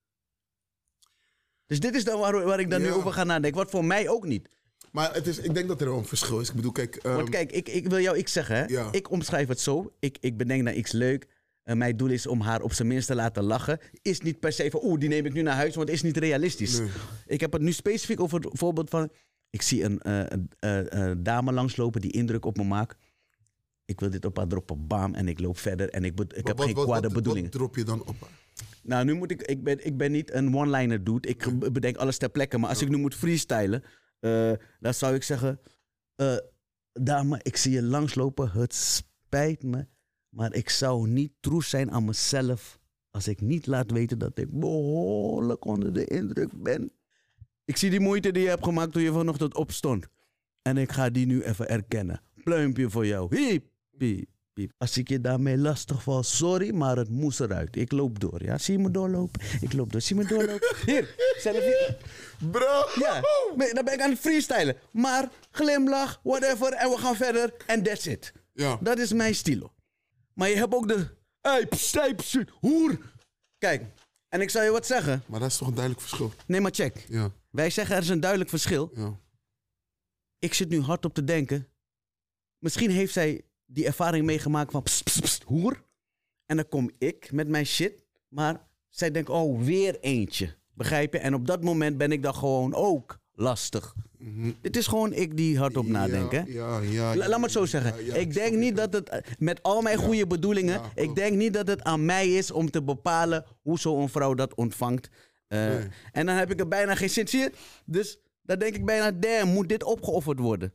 Dus dit is dan waar ik dan nu over ga nadenken. Wat voor mij ook niet. Maar ik denk dat er wel een verschil is. Ik bedoel, kijk... Want kijk, ik wil jou iets zeggen. Hè? Ja. Ik omschrijf het zo. Ik bedenk naar iets leuk. Mijn doel is om haar op zijn minst te laten lachen. Is niet per se van, die neem ik nu naar huis, want het is niet realistisch. Nee. Ik heb het nu specifiek over het voorbeeld van... Ik zie een dame langslopen die indruk op me maakt. Ik wil dit op haar droppen, bam, en ik loop verder. En ik heb geen kwade bedoelingen. Wat drop je dan op haar? Nou, nu moet ik ben niet een one-liner dude. Ik bedenk alles ter plekke. Maar als ik nu moet freestylen, dan zou ik zeggen... dame, ik zie je langslopen, het spijt me. Maar ik zou niet troes zijn aan mezelf als ik niet laat weten dat ik behoorlijk onder de indruk ben. Ik zie die moeite die je hebt gemaakt toen je vanochtend opstond. En ik ga die nu even erkennen. Pluimpje voor jou. Hiep, piep, piep. Als ik je daarmee lastig val, sorry, maar het moest eruit. Ik loop door, ja. Zie je me doorlopen? Ik loop door. Zie je me doorlopen? Hier, selfie. Bro! Ja, dan ben ik aan het freestylen. Maar glimlach, whatever, en we gaan verder. En that's it. Ja. Dat is mijn stilo. Maar je hebt ook de... hoer. Kijk, en ik zal je wat zeggen. Maar dat is toch een duidelijk verschil? Nee, maar check. Ja. Wij zeggen er is een duidelijk verschil. Ja. Ik zit nu hard op te denken. Misschien heeft zij die ervaring meegemaakt van hoer. En dan kom ik met mijn shit. Maar zij denkt, weer eentje. Begrijp je? En op dat moment ben ik dan gewoon ook lastig. Mm-hmm. Dit is gewoon ik die hardop nadenk, hè? Laat me het zo zeggen. Ik denk niet dat het, met al mijn goede bedoelingen... ik denk niet dat het aan mij is om te bepalen hoe zo'n vrouw dat ontvangt. Nee. En dan heb ik er bijna geen zin in. Dus dan denk ik bijna, damn, moet dit opgeofferd worden?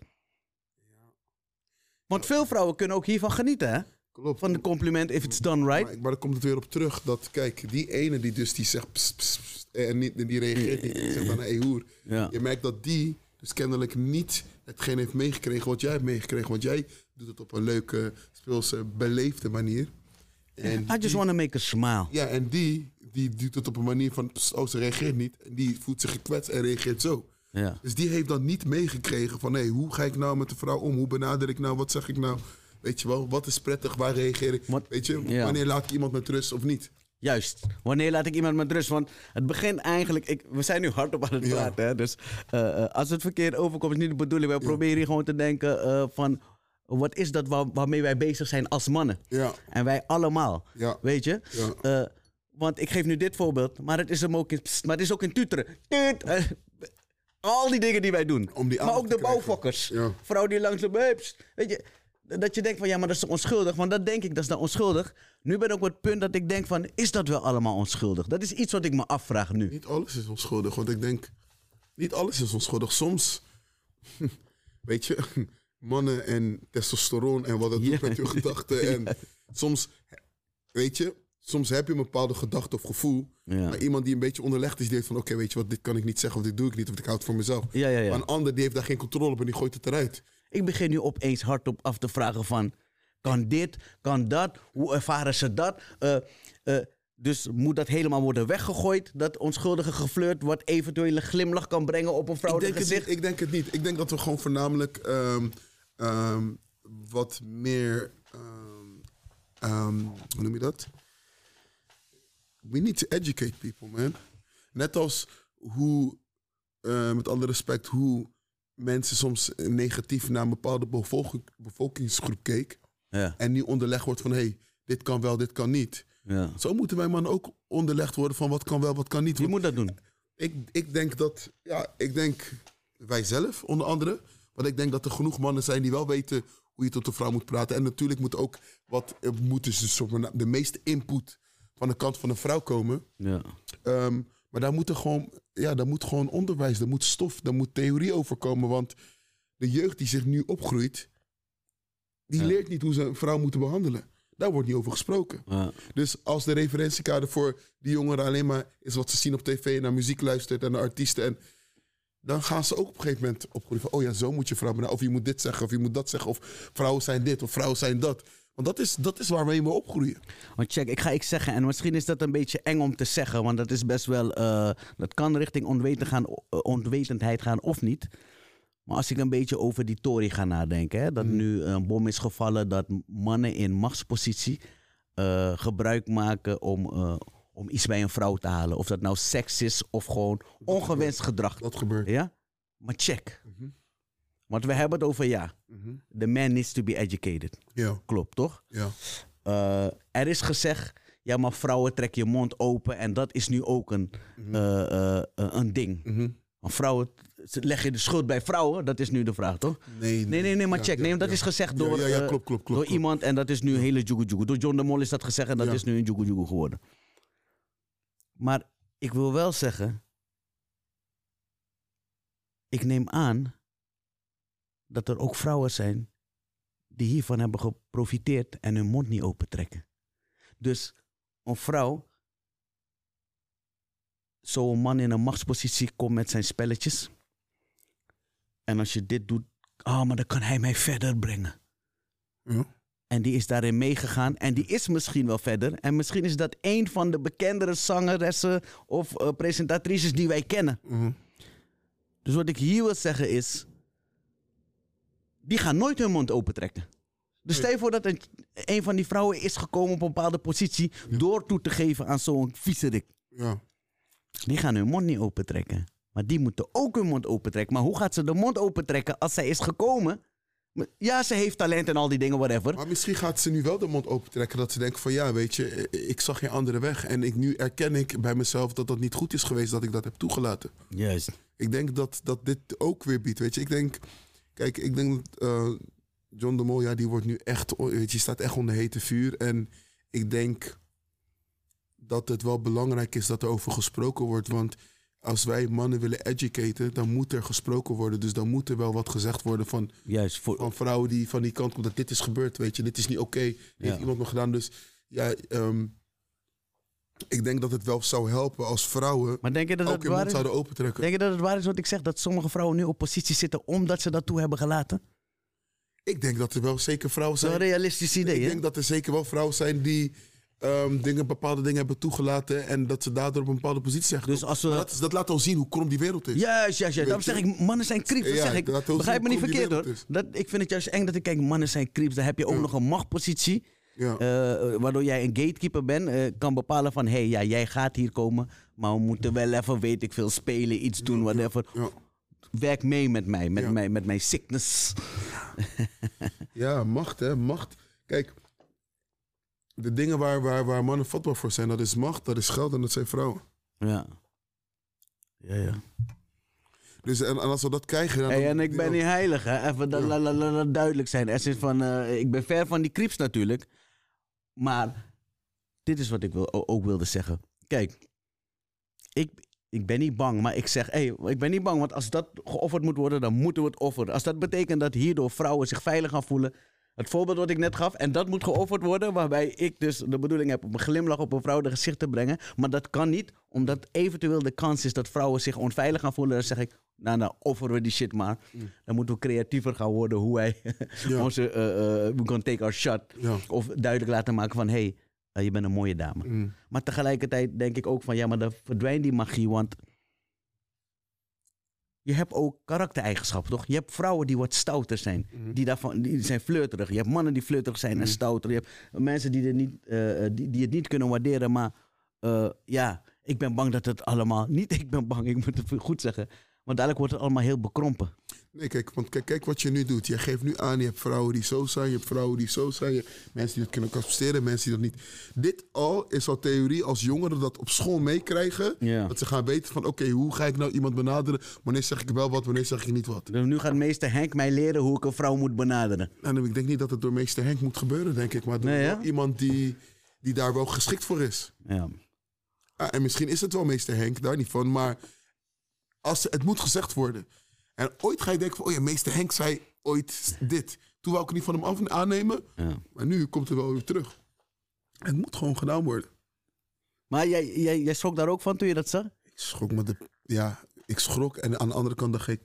Want veel vrouwen kunnen ook hiervan genieten, hè? Klopt. Van de compliment, if it's done right. Maar dan komt het weer op terug dat, kijk, die ene die zegt pss, pss, pss, en die reageert niet. Die zegt dan, hey hoer. Ja. Je merkt dat die dus kennelijk niet hetgeen heeft meegekregen wat jij hebt meegekregen. Want jij doet het op een leuke, speelse, beleefde manier. En I just want to make a smile. Ja, en die doet het op een manier van, pss, ze reageert niet. En die voelt zich gekwetst en reageert zo. Ja. Dus die heeft dan niet meegekregen van, hey, hoe ga ik nou met de vrouw om? Hoe benader ik nou? Wat zeg ik nou? Weet je wel, wat is prettig? Waar reageer ik? Weet je, wanneer laat ik iemand met rust of niet? Juist. Wanneer laat ik iemand met rust? Want het begint eigenlijk... we zijn nu hardop aan het praten. Hè? Dus als het verkeerd overkomt, is niet de bedoeling. Wij proberen hier gewoon te denken van... Wat is dat waarmee wij bezig zijn als mannen? Ja. En wij allemaal. Ja. Weet je? Ja. Want ik geef nu dit voorbeeld. Maar het is hem ook maar het is ook in tuteren. Al die dingen die wij doen. Maar ook de bouwfokkers. Ja. Vrouw die langs de... Weet je... Dat je denkt van, ja, maar dat is toch onschuldig? Want dat denk ik, dat is dan onschuldig. Nu ben ik op het punt dat ik denk van, is dat wel allemaal onschuldig? Dat is iets wat ik me afvraag nu. Niet alles is onschuldig, want ik denk, niet alles is onschuldig. Soms, weet je, mannen en testosteron en wat dat doet met je gedachten. En soms, weet je, soms heb je een bepaalde gedachte of gevoel. Ja. Maar iemand die een beetje onderlegd is, die denkt van, oké, weet je wat, dit kan ik niet zeggen of dit doe ik niet. Of ik houd het voor mezelf. Ja. Maar een ander, die heeft daar geen controle op en die gooit het eruit. Ik begin nu opeens hardop af te vragen van... Kan dit, kan dat? Hoe ervaren ze dat? Dus moet dat helemaal worden weggegooid? Dat onschuldige geflirt wat eventueel een glimlach kan brengen op een vrouwelijk gezicht? Ik denk het niet. Ik denk dat we gewoon voornamelijk wat meer... hoe noem je dat? We need to educate people, man. Net als hoe, met alle respect, hoe... mensen soms negatief naar een bepaalde bevolkingsgroep keek. Ja. En nu onderlegd wordt van, hey, dit kan wel, dit kan niet. Ja. Zo moeten wij mannen ook onderlegd worden van wat kan wel, wat kan niet. Wie moet dat doen? Ik denk dat, wij zelf onder andere. Want ik denk dat er genoeg mannen zijn die wel weten hoe je tot de vrouw moet praten. En natuurlijk moet dus de meeste input van de kant van een vrouw komen. Ja. Maar daar moet gewoon onderwijs, daar moet stof, daar moet theorie over komen. Want de jeugd die zich nu opgroeit, die leert niet hoe ze een vrouw moeten behandelen. Daar wordt niet over gesproken. Ja. Dus als de referentiekader voor die jongeren alleen maar is wat ze zien op tv en naar muziek luistert en naar artiesten. En dan gaan ze ook op een gegeven moment opgroeien van, oh ja, zo moet je vrouw behandelen. Of je moet dit zeggen, of je moet dat zeggen. Of vrouwen zijn dit, of vrouwen zijn dat. Want dat is waar we in opgroeien. Want check, ik ga iets zeggen. En misschien is dat een beetje eng om te zeggen. Want dat is best wel... dat kan richting onwetendheid gaan of niet. Maar als ik een beetje over die Tory ga nadenken, hè, dat nu een bom is gevallen, dat mannen in machtspositie gebruik maken om iets bij een vrouw te halen. Of dat nou seks is of gewoon ongewenst gedrag. Dat gebeurt. Ja? Maar check. Want we hebben het over the man needs to be educated. Ja. Klopt, toch? Ja. Er is gezegd, ja, maar vrouwen trek je mond open en dat is nu ook een ding. Want vrouwen, leg je de schuld bij vrouwen? Dat is nu de vraag, toch? Nee, maar check. Nee, dat is gezegd door, klopt, door iemand en dat is nu een hele jugu. Door John de Mol is dat gezegd en dat is nu een jugu geworden. Maar ik wil wel zeggen, ik neem aan dat er ook vrouwen zijn die hiervan hebben geprofiteerd en hun mond niet opentrekken. Dus een vrouw, zo'n man in een machtspositie komt met zijn spelletjes. En als je dit doet, maar dan kan hij mij verder brengen. Ja. En die is daarin meegegaan. En die is misschien wel verder. En misschien is dat een van de bekendere zangeressen of presentatrices die wij kennen. Dus wat ik hier wil zeggen is, die gaan nooit hun mond opentrekken. Dus stel je voor dat een van die vrouwen is gekomen op een bepaalde positie door toe te geven aan zo'n viezerik. Ja. Die gaan hun mond niet opentrekken. Maar die moeten ook hun mond opentrekken. Maar hoe gaat ze de mond opentrekken als zij is gekomen? Ja, ze heeft talent en al die dingen, whatever. Maar misschien gaat ze nu wel de mond opentrekken. Dat ze denkt van ja, weet je, ik zag geen andere weg. En nu erken ik bij mezelf dat dat niet goed is geweest dat ik dat heb toegelaten. Juist. Ik denk dat dit ook weer biedt, weet je. Ik denk dat John de Mol, die wordt nu echt, weet je, staat echt onder hete vuur. En ik denk dat het wel belangrijk is dat er over gesproken wordt. Want als wij mannen willen educaten, dan moet er gesproken worden. Dus dan moet er wel wat gezegd worden van vrouwen die van die kant komen. Dat dit is gebeurd, weet je. Dit is niet oké. Heeft iemand nog gedaan. Dus ja, ik denk dat het wel zou helpen als vrouwen maar denk je dat ook hun mond zouden opentrekken. Denk je dat het waar is wat ik zeg? Dat sommige vrouwen nu op positie zitten omdat ze dat toe hebben gelaten? Ik denk dat er wel zeker vrouwen zijn. Dat is een realistisch idee, Ik denk dat er zeker wel vrouwen zijn die bepaalde dingen hebben toegelaten en dat ze daardoor op een bepaalde positie zijn dus als we... dat laat al zien hoe krom die wereld is. Juist. Daarom zeg ik, mannen zijn creeps. Dat zeg ik. Begrijp me niet verkeerd hoor. Ik vind het juist eng dat ik kijk, mannen zijn creeps. Dan heb je ook nog een machtpositie. Ja. Waardoor jij een gatekeeper bent. Kan bepalen van, jij gaat hier komen. Maar we moeten wel even, weet ik veel, spelen, iets doen, whatever. Ja. Werk mee met mij, met mijn sickness. Ja, macht hè, macht. Kijk, de dingen waar mannen vatbaar voor zijn, dat is macht, dat is geld en dat zijn vrouwen. Ja. Dus en als we dat krijgen... Dan en ik ben niet heilig, hè. Even dat duidelijk zijn. Er is van, ik ben ver van die creeps natuurlijk. Maar dit is wat ik ook wilde zeggen. Kijk, ik ben niet bang, maar ik zeg... ik ben niet bang, want als dat geofferd moet worden, dan moeten we het offeren. Als dat betekent dat hierdoor vrouwen zich veilig gaan voelen... Het voorbeeld wat ik net gaf, en dat moet geofferd worden... waarbij ik dus de bedoeling heb om een glimlach op een vrouw de gezicht te brengen. Maar dat kan niet, omdat eventueel de kans is dat vrouwen zich onveilig gaan voelen. Dan zeg ik, nou offeren we die shit maar. Dan moeten we creatiever gaan worden hoe wij we can take our shot. Ja. Of duidelijk laten maken van, je bent een mooie dame. Maar tegelijkertijd denk ik ook van, ja, maar dan verdwijnt die magie, want... Je hebt ook karaktereigenschappen, toch? Je hebt vrouwen die wat stouter zijn. Die zijn flirterig. Je hebt mannen die flirterig zijn en stouter. Je hebt mensen die het niet kunnen waarderen. Maar ik ben bang dat het allemaal... Niet ik ben bang, ik moet het goed zeggen. Want dadelijk wordt het allemaal heel bekrompen. Nee, kijk wat je nu doet. Je geeft nu aan, je hebt vrouwen die zo zijn, je hebt vrouwen die zo zijn. Je hebt mensen die dat kunnen accepteren, mensen die dat niet. Dit al is al theorie als jongeren dat op school meekrijgen. Ja. Dat ze gaan weten van, oké, hoe ga ik nou iemand benaderen? Wanneer zeg ik wel wat, wanneer zeg ik niet wat? Dus nu gaat meester Henk mij leren hoe ik een vrouw moet benaderen. En ik denk niet dat het door meester Henk moet gebeuren, denk ik. Maar door iemand die daar wel geschikt voor is. Ja. En misschien is het wel meester Henk, daar niet van. Maar het moet gezegd worden. En ooit ga je denken van, meester Henk zei ooit dit. Toen wou ik het niet van hem aannemen. Ja. Maar nu komt het wel weer terug. Het moet gewoon gedaan worden. Maar jij schrok daar ook van toen je dat zag? Ik schrok. En aan de andere kant dacht ik...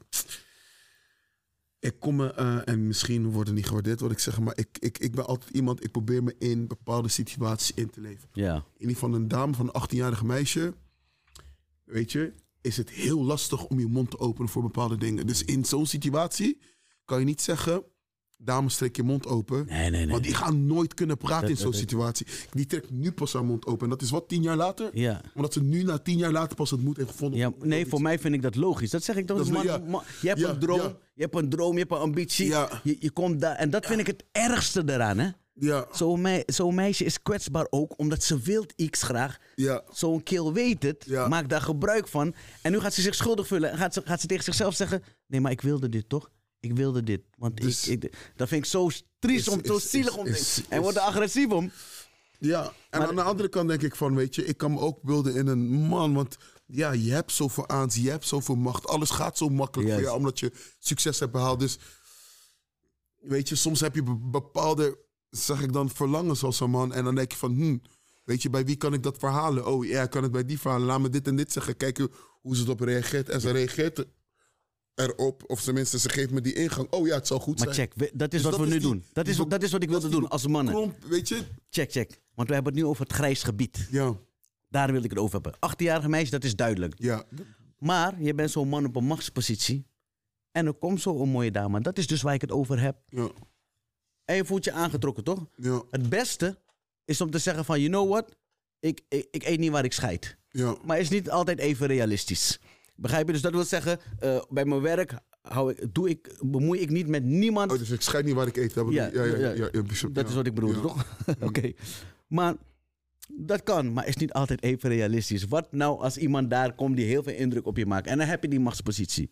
Ik kom me, en misschien wordt het niet gewaardeerd wat ik zeg, maar ik ben altijd iemand, ik probeer me in bepaalde situaties in te leven. Ja. In ieder geval een dame van een 18-jarige meisje, weet je... is het heel lastig om je mond te openen voor bepaalde dingen. Dus in zo'n situatie kan je niet zeggen, dames, trek je mond open. Nee. Want die gaan nooit kunnen praten in zo'n situatie. Die trekt nu pas haar mond open. En dat is wat, 10 jaar later? Ja. Omdat ze nu na 10 jaar later pas het moed heeft gevonden. Ja, nee, voor mij vind ik dat logisch. Dat zeg ik toch. Je hebt een droom, je hebt een droom, je hebt een ambitie. Ja. Je komt daar. En dat vind ik het ergste eraan, hè? Ja. Zo'n meisje is kwetsbaar ook, omdat ze wil iets graag. Ja. Zo'n kill weet het, maakt daar gebruik van. En nu gaat ze zich schuldig voelen. En gaat ze tegen zichzelf zeggen, nee, maar ik wilde dit toch? Ik wilde dit. Want Dus, dat vind ik zo triest, zo zielig om. En wordt er agressief om. Ja, en aan de andere kant denk ik van, weet je, ik kan me ook beelden in een man. Want ja, je hebt zoveel aanzien, je hebt zoveel macht. Alles gaat zo makkelijk voor jou, omdat je succes hebt behaald. Dus, weet je, soms heb je bepaalde, zeg ik dan, verlangens als een man. En dan denk je van, weet je, bij wie kan ik dat verhalen? Oh ja, ik kan het bij die verhalen. Laat me dit en dit zeggen. Kijken hoe ze erop reageert. En ze reageert erop, of tenminste, ze geeft me die ingang. Oh ja, het zal goed zijn. Maar check, dat is wat we nu doen. Dat is wat ik wilde doen als mannen. Weet je? Check. Want we hebben het nu over het grijs gebied. Ja. Daar wil ik het over hebben. 18-jarige meisje, dat is duidelijk. Ja. Maar je bent zo'n man op een machtspositie. En er komt zo'n mooie dame. Dat is dus waar ik het over heb. Ja. En je voelt je aangetrokken, toch? Ja. Het beste is om te zeggen van, you know what? Ik eet niet waar ik scheid. Ja. Maar is niet altijd even realistisch. Begrijp je? Dus dat wil zeggen, bij mijn werk bemoei ik niet met niemand. Oh, dus ik scheid niet waar ik eet. Dat is wat ik bedoelde, toch? Oké. Maar dat kan, maar is niet altijd even realistisch. Wat nou als iemand daar komt die heel veel indruk op je maakt? En dan heb je die machtspositie.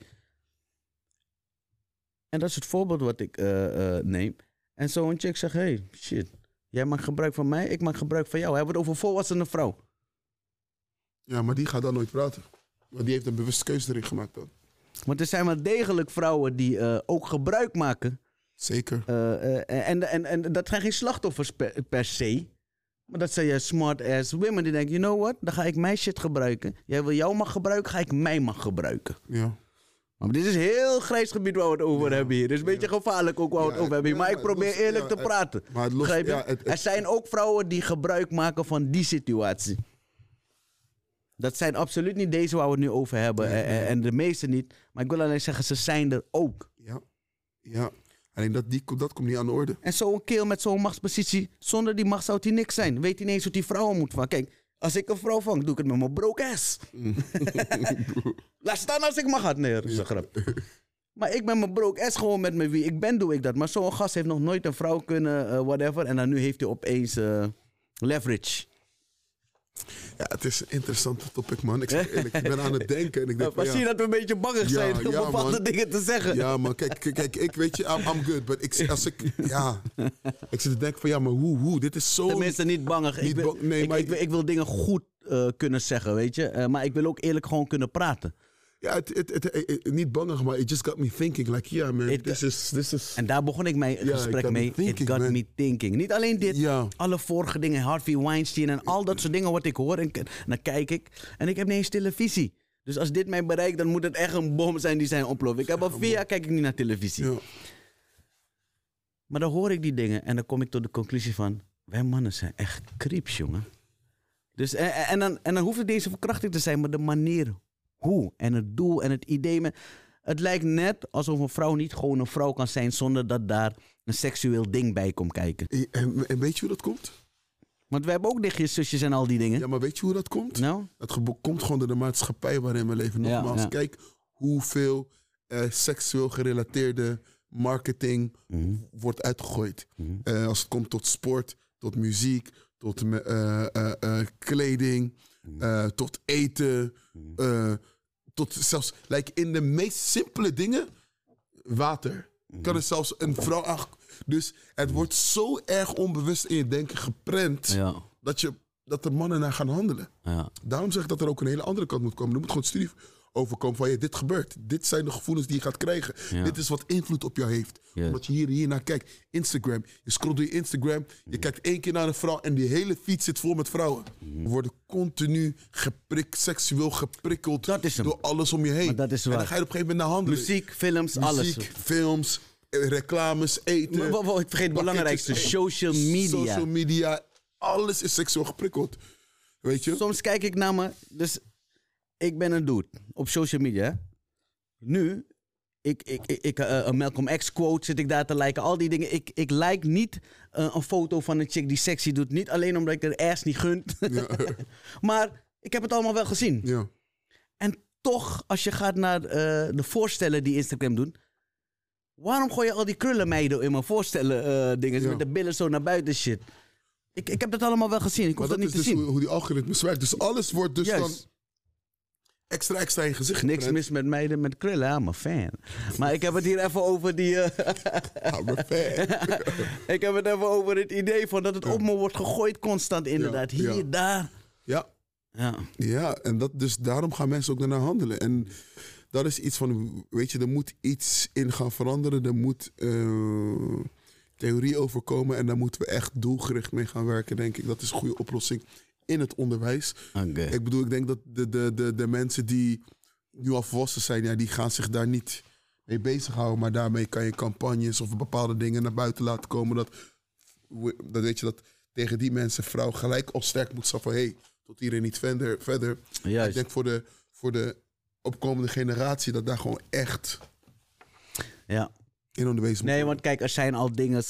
En dat is het voorbeeld wat ik neem. En zo'n chick zegt, hey, shit. Jij maakt gebruik van mij, ik maak gebruik van jou. We hebben het over volwassene vrouw. Ja, maar die gaat dan nooit praten. Maar die heeft een bewuste keuze erin gemaakt dan. Want er zijn wel degelijk vrouwen die ook gebruik maken. Zeker. En dat zijn geen slachtoffers per se. Maar dat zijn juist smart-ass women die denken, you know what? Dan ga ik mijn shit gebruiken. Jij wil jou mag gebruiken, ga ik mij mag gebruiken. Ja. Maar dit is een heel grijs gebied waar we het over hebben hier. Het is een beetje gevaarlijk ook waar we het over hebben hier. Maar ik probeer eerlijk te praten. Begrijp je? Er zijn ook vrouwen die gebruik maken van die situatie. Dat zijn absoluut niet deze waar we het nu over hebben. En de meeste niet. Maar ik wil alleen zeggen, ze zijn er ook. Ja. Alleen dat komt niet aan de orde. En zo'n keel met zo'n machtspositie, zonder die macht zou hij niks zijn. Weet hij niet eens hoe die vrouwen moet van. Kijk, als ik een vrouw vang, doe ik het met mijn broke ass. Laat staan als ik mag had. Nee, dat is een grap. Maar ik ben mijn broke ass gewoon met wie ik ben, doe ik dat. Maar zo'n gast heeft nog nooit een vrouw kunnen, whatever. En dan nu heeft hij opeens leverage. Ja, het is een interessante topic, man. Ik zeg eerlijk, ik ben aan het denken. En ik denk maar zie je dat we een beetje bangig zijn om bepaalde dingen te zeggen? Ja, man. Kijk, ik weet je, I'm good. But ik zit te denken van, ja, maar hoe? Dit is zo... Tenminste, niet bangig. Ik wil dingen goed kunnen zeggen, weet je. Maar ik wil ook eerlijk gewoon kunnen praten. Ja, niet bangig, maar it just got me thinking. Like, yeah, man, this is... En daar begon ik mijn gesprek mee. It got me thinking. Niet alleen dit, alle vorige dingen, Harvey Weinstein en al dat soort dingen wat ik hoor. En dan kijk ik. En ik heb niet eens televisie. Dus als dit mij bereikt, dan moet het echt een bom zijn die zijn ontploft. Ik heb al 4 jaar kijk ik niet naar televisie. Ja. Maar dan hoor ik die dingen en dan kom ik tot de conclusie van, wij mannen zijn echt creeps, jongen. Dus, en dan hoeft het deze verkrachting te zijn, maar de manier hoe en het doel en het idee. Het lijkt net alsof een vrouw niet gewoon een vrouw kan zijn zonder dat daar een seksueel ding bij komt kijken. En weet je hoe dat komt? Want we hebben ook nichtjes, zusjes en al die dingen. Ja, maar weet je hoe dat komt? Nou? Het komt gewoon door de maatschappij waarin we leven. Nogmaals, kijk hoeveel seksueel gerelateerde marketing wordt uitgegooid. Als het komt tot sport, tot muziek, tot kleding, tot eten, tot zelfs in de meest simpele dingen, water. Kan er zelfs een vrouw Dus het wordt zo erg onbewust in je denken geprent dat de mannen naar gaan handelen. Ja. Daarom zeg ik dat er ook een hele andere kant moet komen. Er moet gewoon studie overkomen van dit gebeurt. Dit zijn de gevoelens die je gaat krijgen. Ja. Dit is wat invloed op jou heeft. Ja. Omdat je hier naar kijkt. Instagram. Je scrolt door je Instagram. Je kijkt 1 keer naar een vrouw en die hele feed zit vol met vrouwen. We worden continu seksueel geprikkeld door alles om je heen. Dat is waar. En dan ga je op een gegeven moment naar handelen. Muziek, films, alles. Films, reclames, eten. Ik vergeet het belangrijkste. Social media. Social media. Alles is seksueel geprikkeld. Weet je? Soms kijk ik naar me. Dus ik ben een dude op social media. Hè. Nu, Malcolm X quote zit ik daar te liken. Al die dingen. Ik like niet een foto van een chick die sexy doet. Niet alleen omdat ik haar ass niet gunt. Ja. Maar ik heb het allemaal wel gezien. Ja. En toch, als je gaat naar de voorstellen die Instagram doen. Waarom gooi je al die krullenmeiden in mijn voorstellen dingen? Ja. Met de billen zo naar buiten shit. Ik heb dat allemaal wel gezien. Ik hoef Maar dat dat niet is te dus zien. hoe die algoritmes werken. Dus alles wordt dus Juist. dan extra in je gezicht Niks geprent. mis met meiden met krullen. I'm a fan. Maar ik heb het hier even over die... I'm a fan. ik heb het even over het idee van dat het op me wordt gegooid constant inderdaad. Ja, Hier, ja. daar. Ja. Ja. Ja, en dus daarom gaan mensen ook daarnaar handelen. En dat is iets van, weet je, er moet iets in gaan veranderen. Er moet theorie over komen en daar moeten we echt doelgericht mee gaan werken, denk ik. Dat is een goede oplossing in het onderwijs. Oké. Ik bedoel, ik denk dat de mensen die nu al volwassen zijn, ja, die gaan zich daar niet mee bezighouden. Maar daarmee kan je campagnes of bepaalde dingen naar buiten laten komen. Dat weet je, dat tegen die mensen vrouw gelijk al sterk moet staan van hey, tot hier en niet verder. Juist. Ik denk voor de opkomende generatie dat daar gewoon echt Ja. in onderwezen moet Nee, worden. want kijk, er zijn al dingen...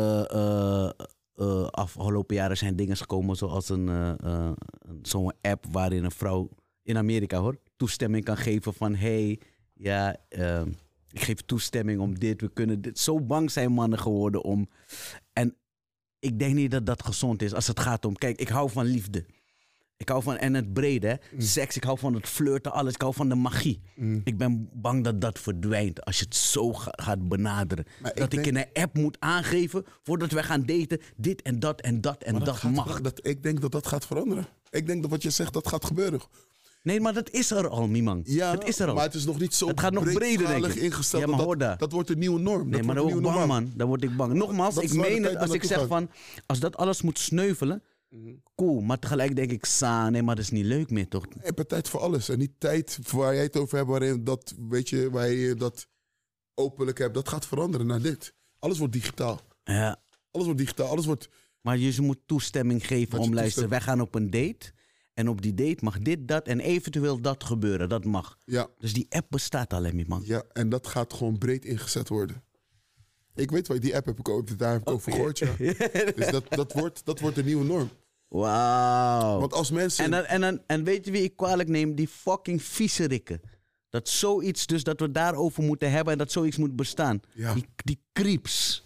afgelopen jaren zijn dingen gekomen zoals zo'n app waarin een vrouw in Amerika hoor, toestemming kan geven van hey, ja, ik geef toestemming om dit, we kunnen dit. Zo bang zijn mannen geworden om... En ik denk niet dat dat gezond is als het gaat om... Kijk, ik hou van liefde. Ik hou van, en het brede, hè? Seks, ik hou van het flirten, alles. Ik hou van de magie. Ik ben bang dat dat verdwijnt als je het zo gaat benaderen. Maar dat ik in een app moet aangeven, voordat we gaan daten, dit en dat en dat en Maar dat gaat mag. ik denk dat dat gaat veranderen. Ik denk dat wat je zegt, dat gaat gebeuren. Nee, maar dat is er al, Mimang. Ja, het is er al. maar het is nog niet zo Het gaat nog breder, denk ik. ingesteld. Ja, maar hoor daar. Dat wordt de nieuwe norm. Nee, maar dan word ik bang, man. Dan word ik bang. Nogmaals, Dat ik is waar de meen tijd het als ik naartoe zeg van... Als dat alles moet sneuvelen, cool. Maar tegelijk denk ik, nee, maar dat is niet leuk meer, toch? Je hebt tijd voor alles. En die tijd waar jij het over hebt, waarin dat, weet je, waar je dat openlijk hebt, dat gaat veranderen naar dit. Alles wordt digitaal. Ja. Alles wordt digitaal. Alles wordt... Maar je moet toestemming geven Wat je om, luister, wij toestemming- gaan op een date. En op die date mag dit, dat en eventueel dat gebeuren. Dat mag. Ja, Dus die app bestaat al, hè, man. ja, en dat gaat gewoon breed ingezet worden. Ik weet wel, die app heb ik ook, daar heb ik over gehoord, ja. Dus dat wordt de nieuwe norm. Wauw. Want als mensen... En weet je wie ik kwalijk neem? Die fucking viezerikken. Dat zoiets, dus dat we daarover moeten hebben en dat zoiets moet bestaan. Ja. Die creeps.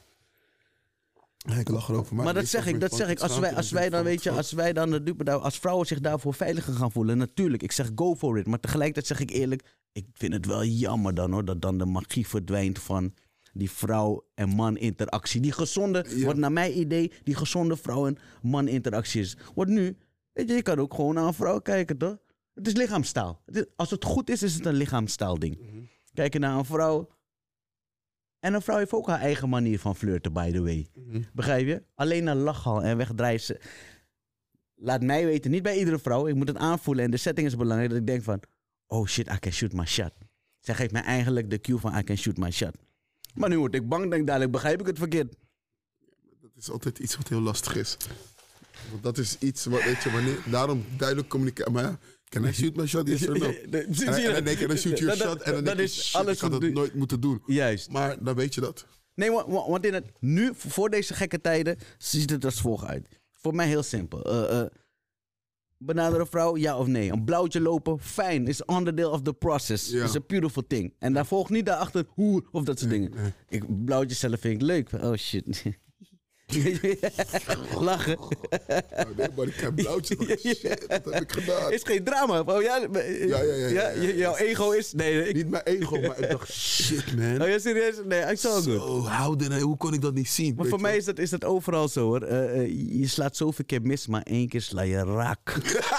Ja, ik lach erover. Maar dat zeg ik. Als wij dan, weet je, als vrouwen zich daarvoor veiliger gaan voelen, natuurlijk, ik zeg go for it. Maar tegelijkertijd zeg ik eerlijk, ik vind het wel jammer dan hoor, dat dan de magie verdwijnt van die vrouw en man interactie. Die gezonde, wat naar mijn idee, die gezonde vrouw en man interactie is. Want nu, weet je kan ook gewoon naar een vrouw kijken toch? Het is lichaamstaal. Als het goed is, is het een lichaamstaal ding. Kijken naar een vrouw. En een vrouw heeft ook haar eigen manier van flirten, by the way. Begrijp je? Alleen een lachhal en wegdraaien ze. Laat mij weten, niet bij iedere vrouw. Ik moet het aanvoelen en de setting is belangrijk. Dat ik denk van, oh shit, I can shoot my shot. Zij geeft mij eigenlijk de cue van, I can shoot my shot. Maar nu word ik bang, denk dadelijk, begrijp ik het verkeerd. Dat is altijd iets wat heel lastig is. Want dat is iets wat, weet je, wanneer... Daarom duidelijk communiceren. Maar ja, can I shoot my shot? Yes or no? En dan denk je, dan shoot your shot. En dan denk je, shit, ik had het nooit moeten doen. Juist. Maar dan weet je dat. Nee, want in het, nu, voor deze gekke tijden, ziet het als volgt uit. Voor mij heel simpel. Benader een vrouw, ja of nee? Een blauwtje lopen, fijn. Is onderdeel of the process. Ja. Is a beautiful thing. En daar volgt niet daarachter hoer of dat soort dingen. nee. Blauwtje zelf vind ik leuk. Oh shit. Lachen. Oh, nee, maar ik heb blauwtje. Shit, wat heb ik gedaan? Is geen drama. Oh, ja, Ja. Jouw ego is... Nee, Niet mijn ego, maar ik dacht, shit man. Oh ja, serieus? Nee, ik zou goed. Zo, hoe kon ik dat niet zien? Maar weet voor je mij wel? is dat overal zo hoor. Je slaat zoveel keer mis, maar 1 keer sla je raak.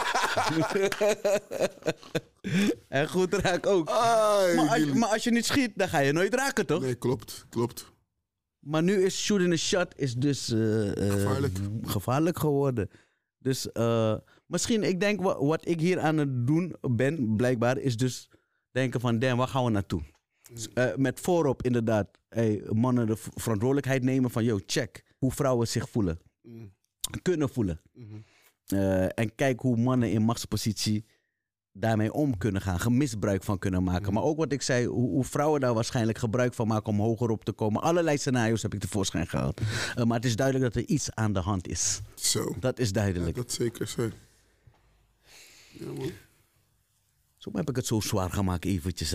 En goed raak ook. Ai, Maar als je niet schiet, dan ga je nooit raken, toch? Nee, klopt. Maar nu is shooting a shot is dus gevaarlijk geworden. Dus misschien, ik denk wat ik hier aan het doen ben, blijkbaar, is dus denken van, damn, waar gaan we naartoe? Met voorop inderdaad, mannen de verantwoordelijkheid nemen van, yo, check hoe vrouwen zich voelen. Kunnen voelen. En kijk hoe mannen in machtspositie daarmee om kunnen gaan, misbruik van kunnen maken. Maar ook wat ik zei, hoe vrouwen daar waarschijnlijk gebruik van maken om hoger op te komen. Allerlei scenario's heb ik tevoorschijn gehaald. Maar het is duidelijk dat er iets aan de hand is. Zo. Dat is duidelijk. Ja, dat zeker zo. Ja, man. Zo heb ik het zo zwaar gemaakt eventjes, hè?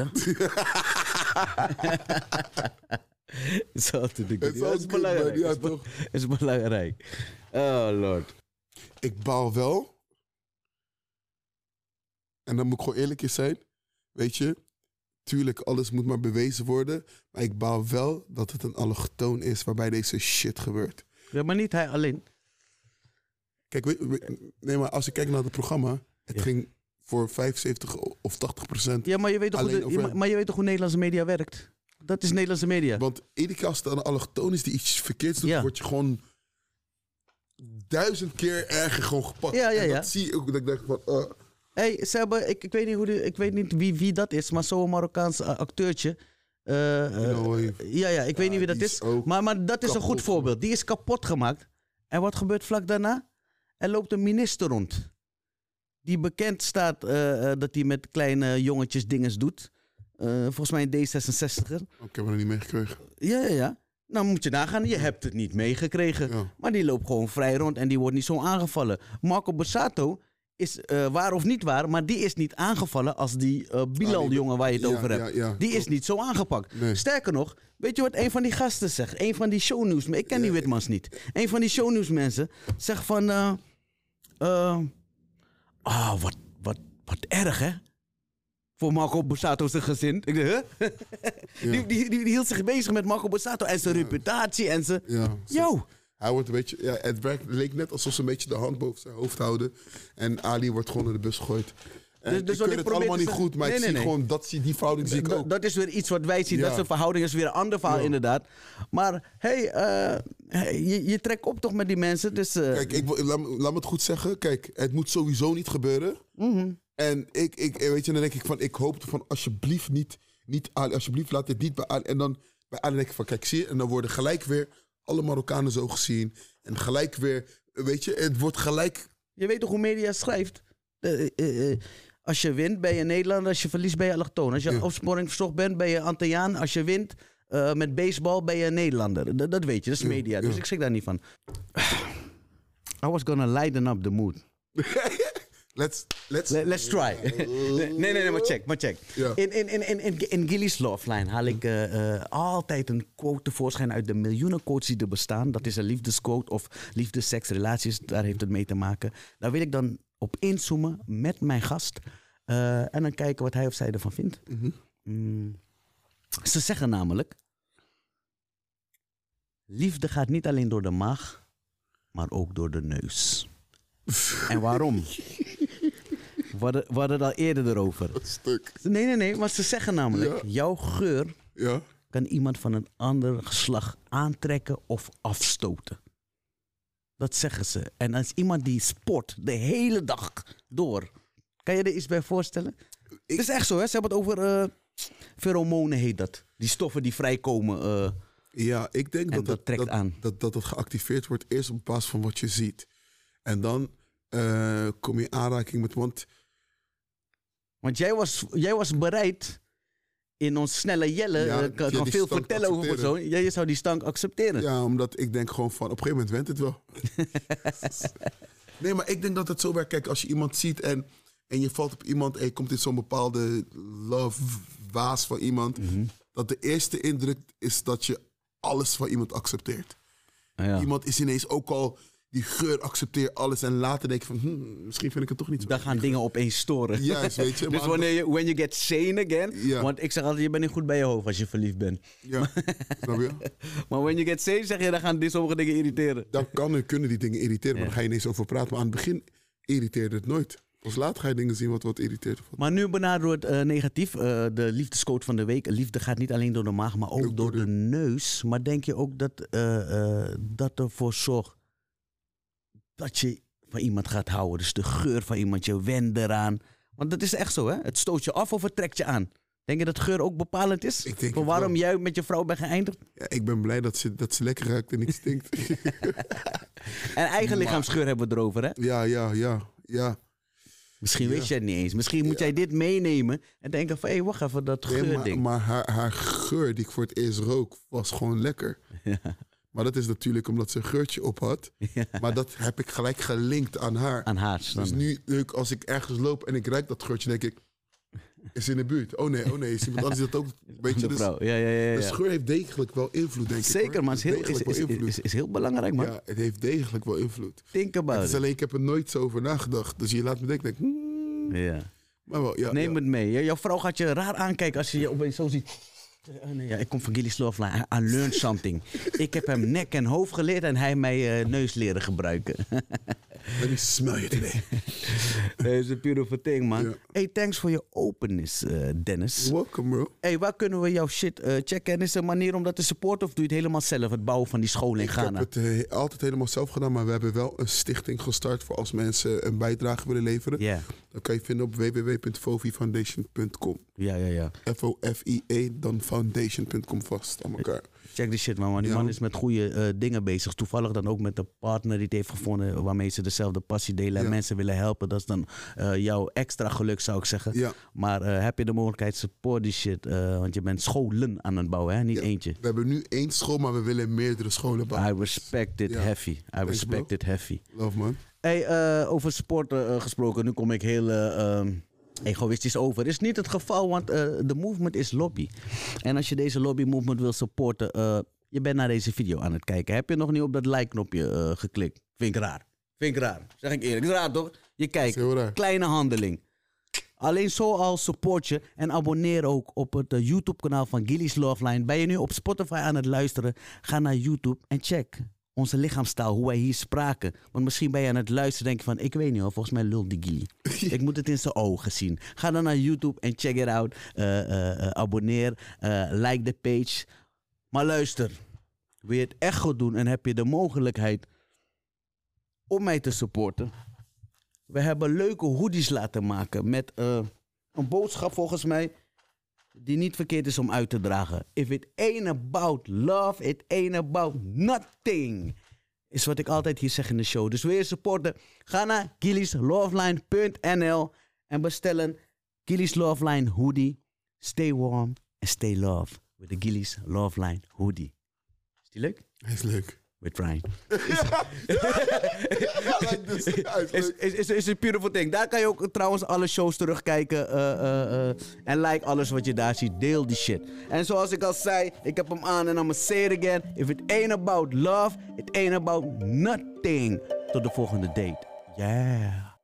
Dat is belangrijk. Ja, toch? Is belangrijk. Oh, Lord. Ik baal wel. En dan moet ik gewoon eerlijk eens zijn. Weet je, tuurlijk, alles moet maar bewezen worden. Maar ik baal wel dat het een allochtoon is waarbij deze shit gebeurt. Ja, maar niet hij alleen. Kijk, nee, maar als ik kijk naar het programma, het ging voor 75 of 80%. Ja, maar je weet toch, maar je weet toch hoe Nederlandse media werkt? Dat is Nederlandse media. Want iedere keer als het een allochtoon is die iets verkeerds doet, word je gewoon 1000 keer erger gewoon gepakt. Ja. En dat zie je ook. Dat ik denk van... Hey, ze hebben, ik weet niet wie dat is, maar zo'n Marokkaans acteurtje. Ik weet niet wie dat is. Maar dat is een goed voorbeeld. Die is kapot gemaakt. En wat gebeurt vlak daarna? Er loopt een minister rond. Die bekend staat dat hij met kleine jongetjes dinges doet. Volgens mij een D66er. Ik heb het niet meegekregen. Ja. Nou moet je nagaan, je hebt het niet meegekregen. Ja. Maar die loopt gewoon vrij rond en die wordt niet zo aangevallen. Marco Borsato is waar of niet waar, maar die is niet aangevallen als die Bilal-jongen waar je het over hebt. Ja. Die is niet zo aangepakt. Nee. Sterker nog, weet je wat een van die gasten zegt? Een van die shownieuws, ik ken die Witmans niet. Een van die shownieuwsmensen zegt van... wat erg, hè? Voor Marco Borsato's gezin. Ik dacht, huh? Die hield zich bezig met Marco Borsato en zijn reputatie en zijn... Yo! Hij wordt een beetje... Ja, het leek net alsof ze een beetje de hand boven zijn hoofd houden. En Ali wordt gewoon in de bus gegooid. Dus ik weet het allemaal niet goed, maar ik zie gewoon... Die verhouding zie ik ook. Dat is weer iets wat wij zien. Dat is een verhouding, is weer een ander verhaal inderdaad. Maar je trekt op toch met die mensen. Dus, Kijk, laat me het goed zeggen. Kijk, het moet sowieso niet gebeuren. Mm-hmm. En weet je, dan denk ik van... Ik hoop van alsjeblieft niet Ali. Alsjeblieft laat dit niet bij Ali. En dan bij Ali denk ik van... Kijk, zie je? En dan worden gelijk weer... alle Marokkanen zo gezien. En gelijk weer, weet je, het wordt gelijk... Je weet toch hoe media schrijft? Als je wint, ben je Nederlander. Als je verliest, ben je allochtoon. Als je opsporing verzocht bent, ben je Antilliaan. Als je wint met baseball, ben je Nederlander. Dat weet je, dat is media. Dus ik schrik daar niet van. I was gonna lighten up the mood. Let's try. Nee, maar check. Yeah. In Gilly's Loveline haal ik altijd een quote tevoorschijn uit de miljoenen quotes die er bestaan. Dat is een liefdesquote of liefdesseks, relaties, daar heeft het mee te maken. Daar wil ik dan op inzoomen met mijn gast en dan kijken wat hij of zij ervan vindt. Mm-hmm. Ze zeggen namelijk, liefde gaat niet alleen door de maag, maar ook door de neus. En waarom? We hadden het al eerder erover. Dat stuk. Nee, maar ze zeggen namelijk... jouw geur kan iemand van een ander geslacht aantrekken of afstoten. Dat zeggen ze. En als iemand die sport de hele dag door... Kan je er iets bij voorstellen? Het is echt zo, hè? Ze hebben het over... pheromonen heet dat. Die stoffen die vrijkomen. Ja, ik denk dat trekt aan. Dat geactiveerd wordt eerst op basis van wat je ziet. En dan kom je in aanraking met... Want jij was bereid in ons snelle Jelle... kan veel vertellen over persoon. Je zou die stank accepteren. Ja, omdat ik denk gewoon van... Op een gegeven moment went het wel. Nee, maar ik denk dat het zo werkt. Kijk, als je iemand ziet en je valt op iemand... en je komt in zo'n bepaalde love-waas van iemand... Mm-hmm. Dat de eerste indruk is dat je alles van iemand accepteert. Ja. Iemand is ineens ook al... Die geur accepteer alles en later denk ik van... misschien vind ik het toch niet zo. Dan gaan dingen opeens storen. Juist, weet je. Dus when you get sane again... Ja. Want ik zeg altijd, je bent niet goed bij je hoofd als je verliefd bent. Ja, snap je? Maar when you get sane, zeg je, dan gaan sommige dingen irriteren. Dan kunnen die dingen irriteren, maar dan ga je ineens over praten. Maar aan het begin irriteerde het nooit. Pas later ga je dingen zien wat irriteert. Maar nu benaderen we het negatief. De liefdesquote van de week. Liefde gaat niet alleen door de maag, maar ook door de neus. Maar denk je ook dat ervoor zorgt... dat je van iemand gaat houden. Dus de geur van iemand, je went eraan. Want dat is echt zo, hè? Het stoot je af of het trekt je aan. Denk je dat geur ook bepalend is? Voor waarom jij met je vrouw bent geëindigd? Ja, ik ben blij dat ze lekker ruikt en niet stinkt. En eigen lichaamsgeur hebben we erover, hè? Ja. Misschien wist jij het niet eens. Misschien moet jij dit meenemen en denken van... hé, wacht even, dat geurding. Maar haar geur die ik voor het eerst rook was gewoon lekker. Ja. Maar dat is natuurlijk omdat ze een geurtje op had. Ja. Maar dat heb ik gelijk gelinkt aan haar. Aan haar. Dus nu, als ik ergens loop en ik ruik dat geurtje, denk ik... Is in de buurt. Oh nee, is iemand anders dat ook... Weet je, dus, Ja. de geur heeft degelijk wel invloed, denk ik. Zeker, maar het is heel belangrijk, man. Ja, het heeft degelijk wel invloed. Think about Het is it. alleen, ik heb er nooit zo over nagedacht. Dus je laat me denken, Ja. Maar wel, ja. Neem het mee. Jouw vrouw gaat je raar aankijken als je je opeens zo ziet. Nee, ja, ik kom van Gilly's Love Line. I learned something. Ik heb hem nek en hoofd geleerd en hij mij neus leren gebruiken. Let me smell you today. Dat is een beautiful thing, man. Ja. Hey, thanks voor je openness, Dennis. Welcome, bro. Hey, waar kunnen we jouw shit checken? En is er een manier om dat te supporten of doe je het helemaal zelf? Het bouwen van die school in Ghana? Ik heb het altijd helemaal zelf gedaan, maar we hebben wel een stichting gestart voor als mensen een bijdrage willen leveren. Ja. Dat kan je vinden op www.fofifoundation.com. Ja. FOFIE, dan foundation.com vast aan elkaar. Check die shit, man. Die man is met goede dingen bezig. Toevallig dan ook met de partner die het heeft gevonden waarmee ze dezelfde passie delen en mensen willen helpen. Dat is dan jouw extra geluk, zou ik zeggen. Ja. Maar heb je de mogelijkheid, support die shit. Want je bent scholen aan het bouwen, hè? Niet eentje. We hebben nu 1 school, maar we willen meerdere scholen bouwen. I respect it heavy. I respect it heavy. Love, man. Hey, over sport gesproken, nu kom ik heel egoïstisch over. Is niet het geval, want de movement is lobby. En als je deze lobby movement wil supporten, je bent naar deze video aan het kijken. Heb je nog niet op dat like-knopje geklikt? Vind ik raar. Zeg ik eerlijk. Is raar, toch? Je kijkt, kleine handeling. Alleen zo al support je en abonneer ook op het YouTube-kanaal van Gilly's Love Line. Ben je nu op Spotify aan het luisteren? Ga naar YouTube en check onze lichaamstaal, hoe wij hier spraken. Want misschien ben je aan het luisteren en denk je van... ik weet niet hoor, volgens mij lult die Gilly. Ik moet het in zijn ogen zien. Ga dan naar YouTube en check it out. Abonneer, like de page. Maar luister, wil je het echt goed doen en heb je de mogelijkheid om mij te supporten? We hebben leuke hoodies laten maken met een boodschap volgens mij die niet verkeerd is om uit te dragen. If it ain't about love, it ain't about nothing. Is wat ik altijd hier zeg in de show. Dus wil je supporten? Ga naar Gilly'sLoveline.nl en bestel een Gilly's Love Line hoodie. Stay warm and stay love with the Gilly's Love Line hoodie. Is die leuk? Hij is leuk. With Ryan. Is een beautiful thing. Daar kan je ook trouwens alle shows terugkijken. En like alles wat je daar ziet. Deel die shit. En zoals ik al zei, ik heb hem aan en I'ma say it again. If it ain't about love, it ain't about nothing. Tot de volgende date. Yeah.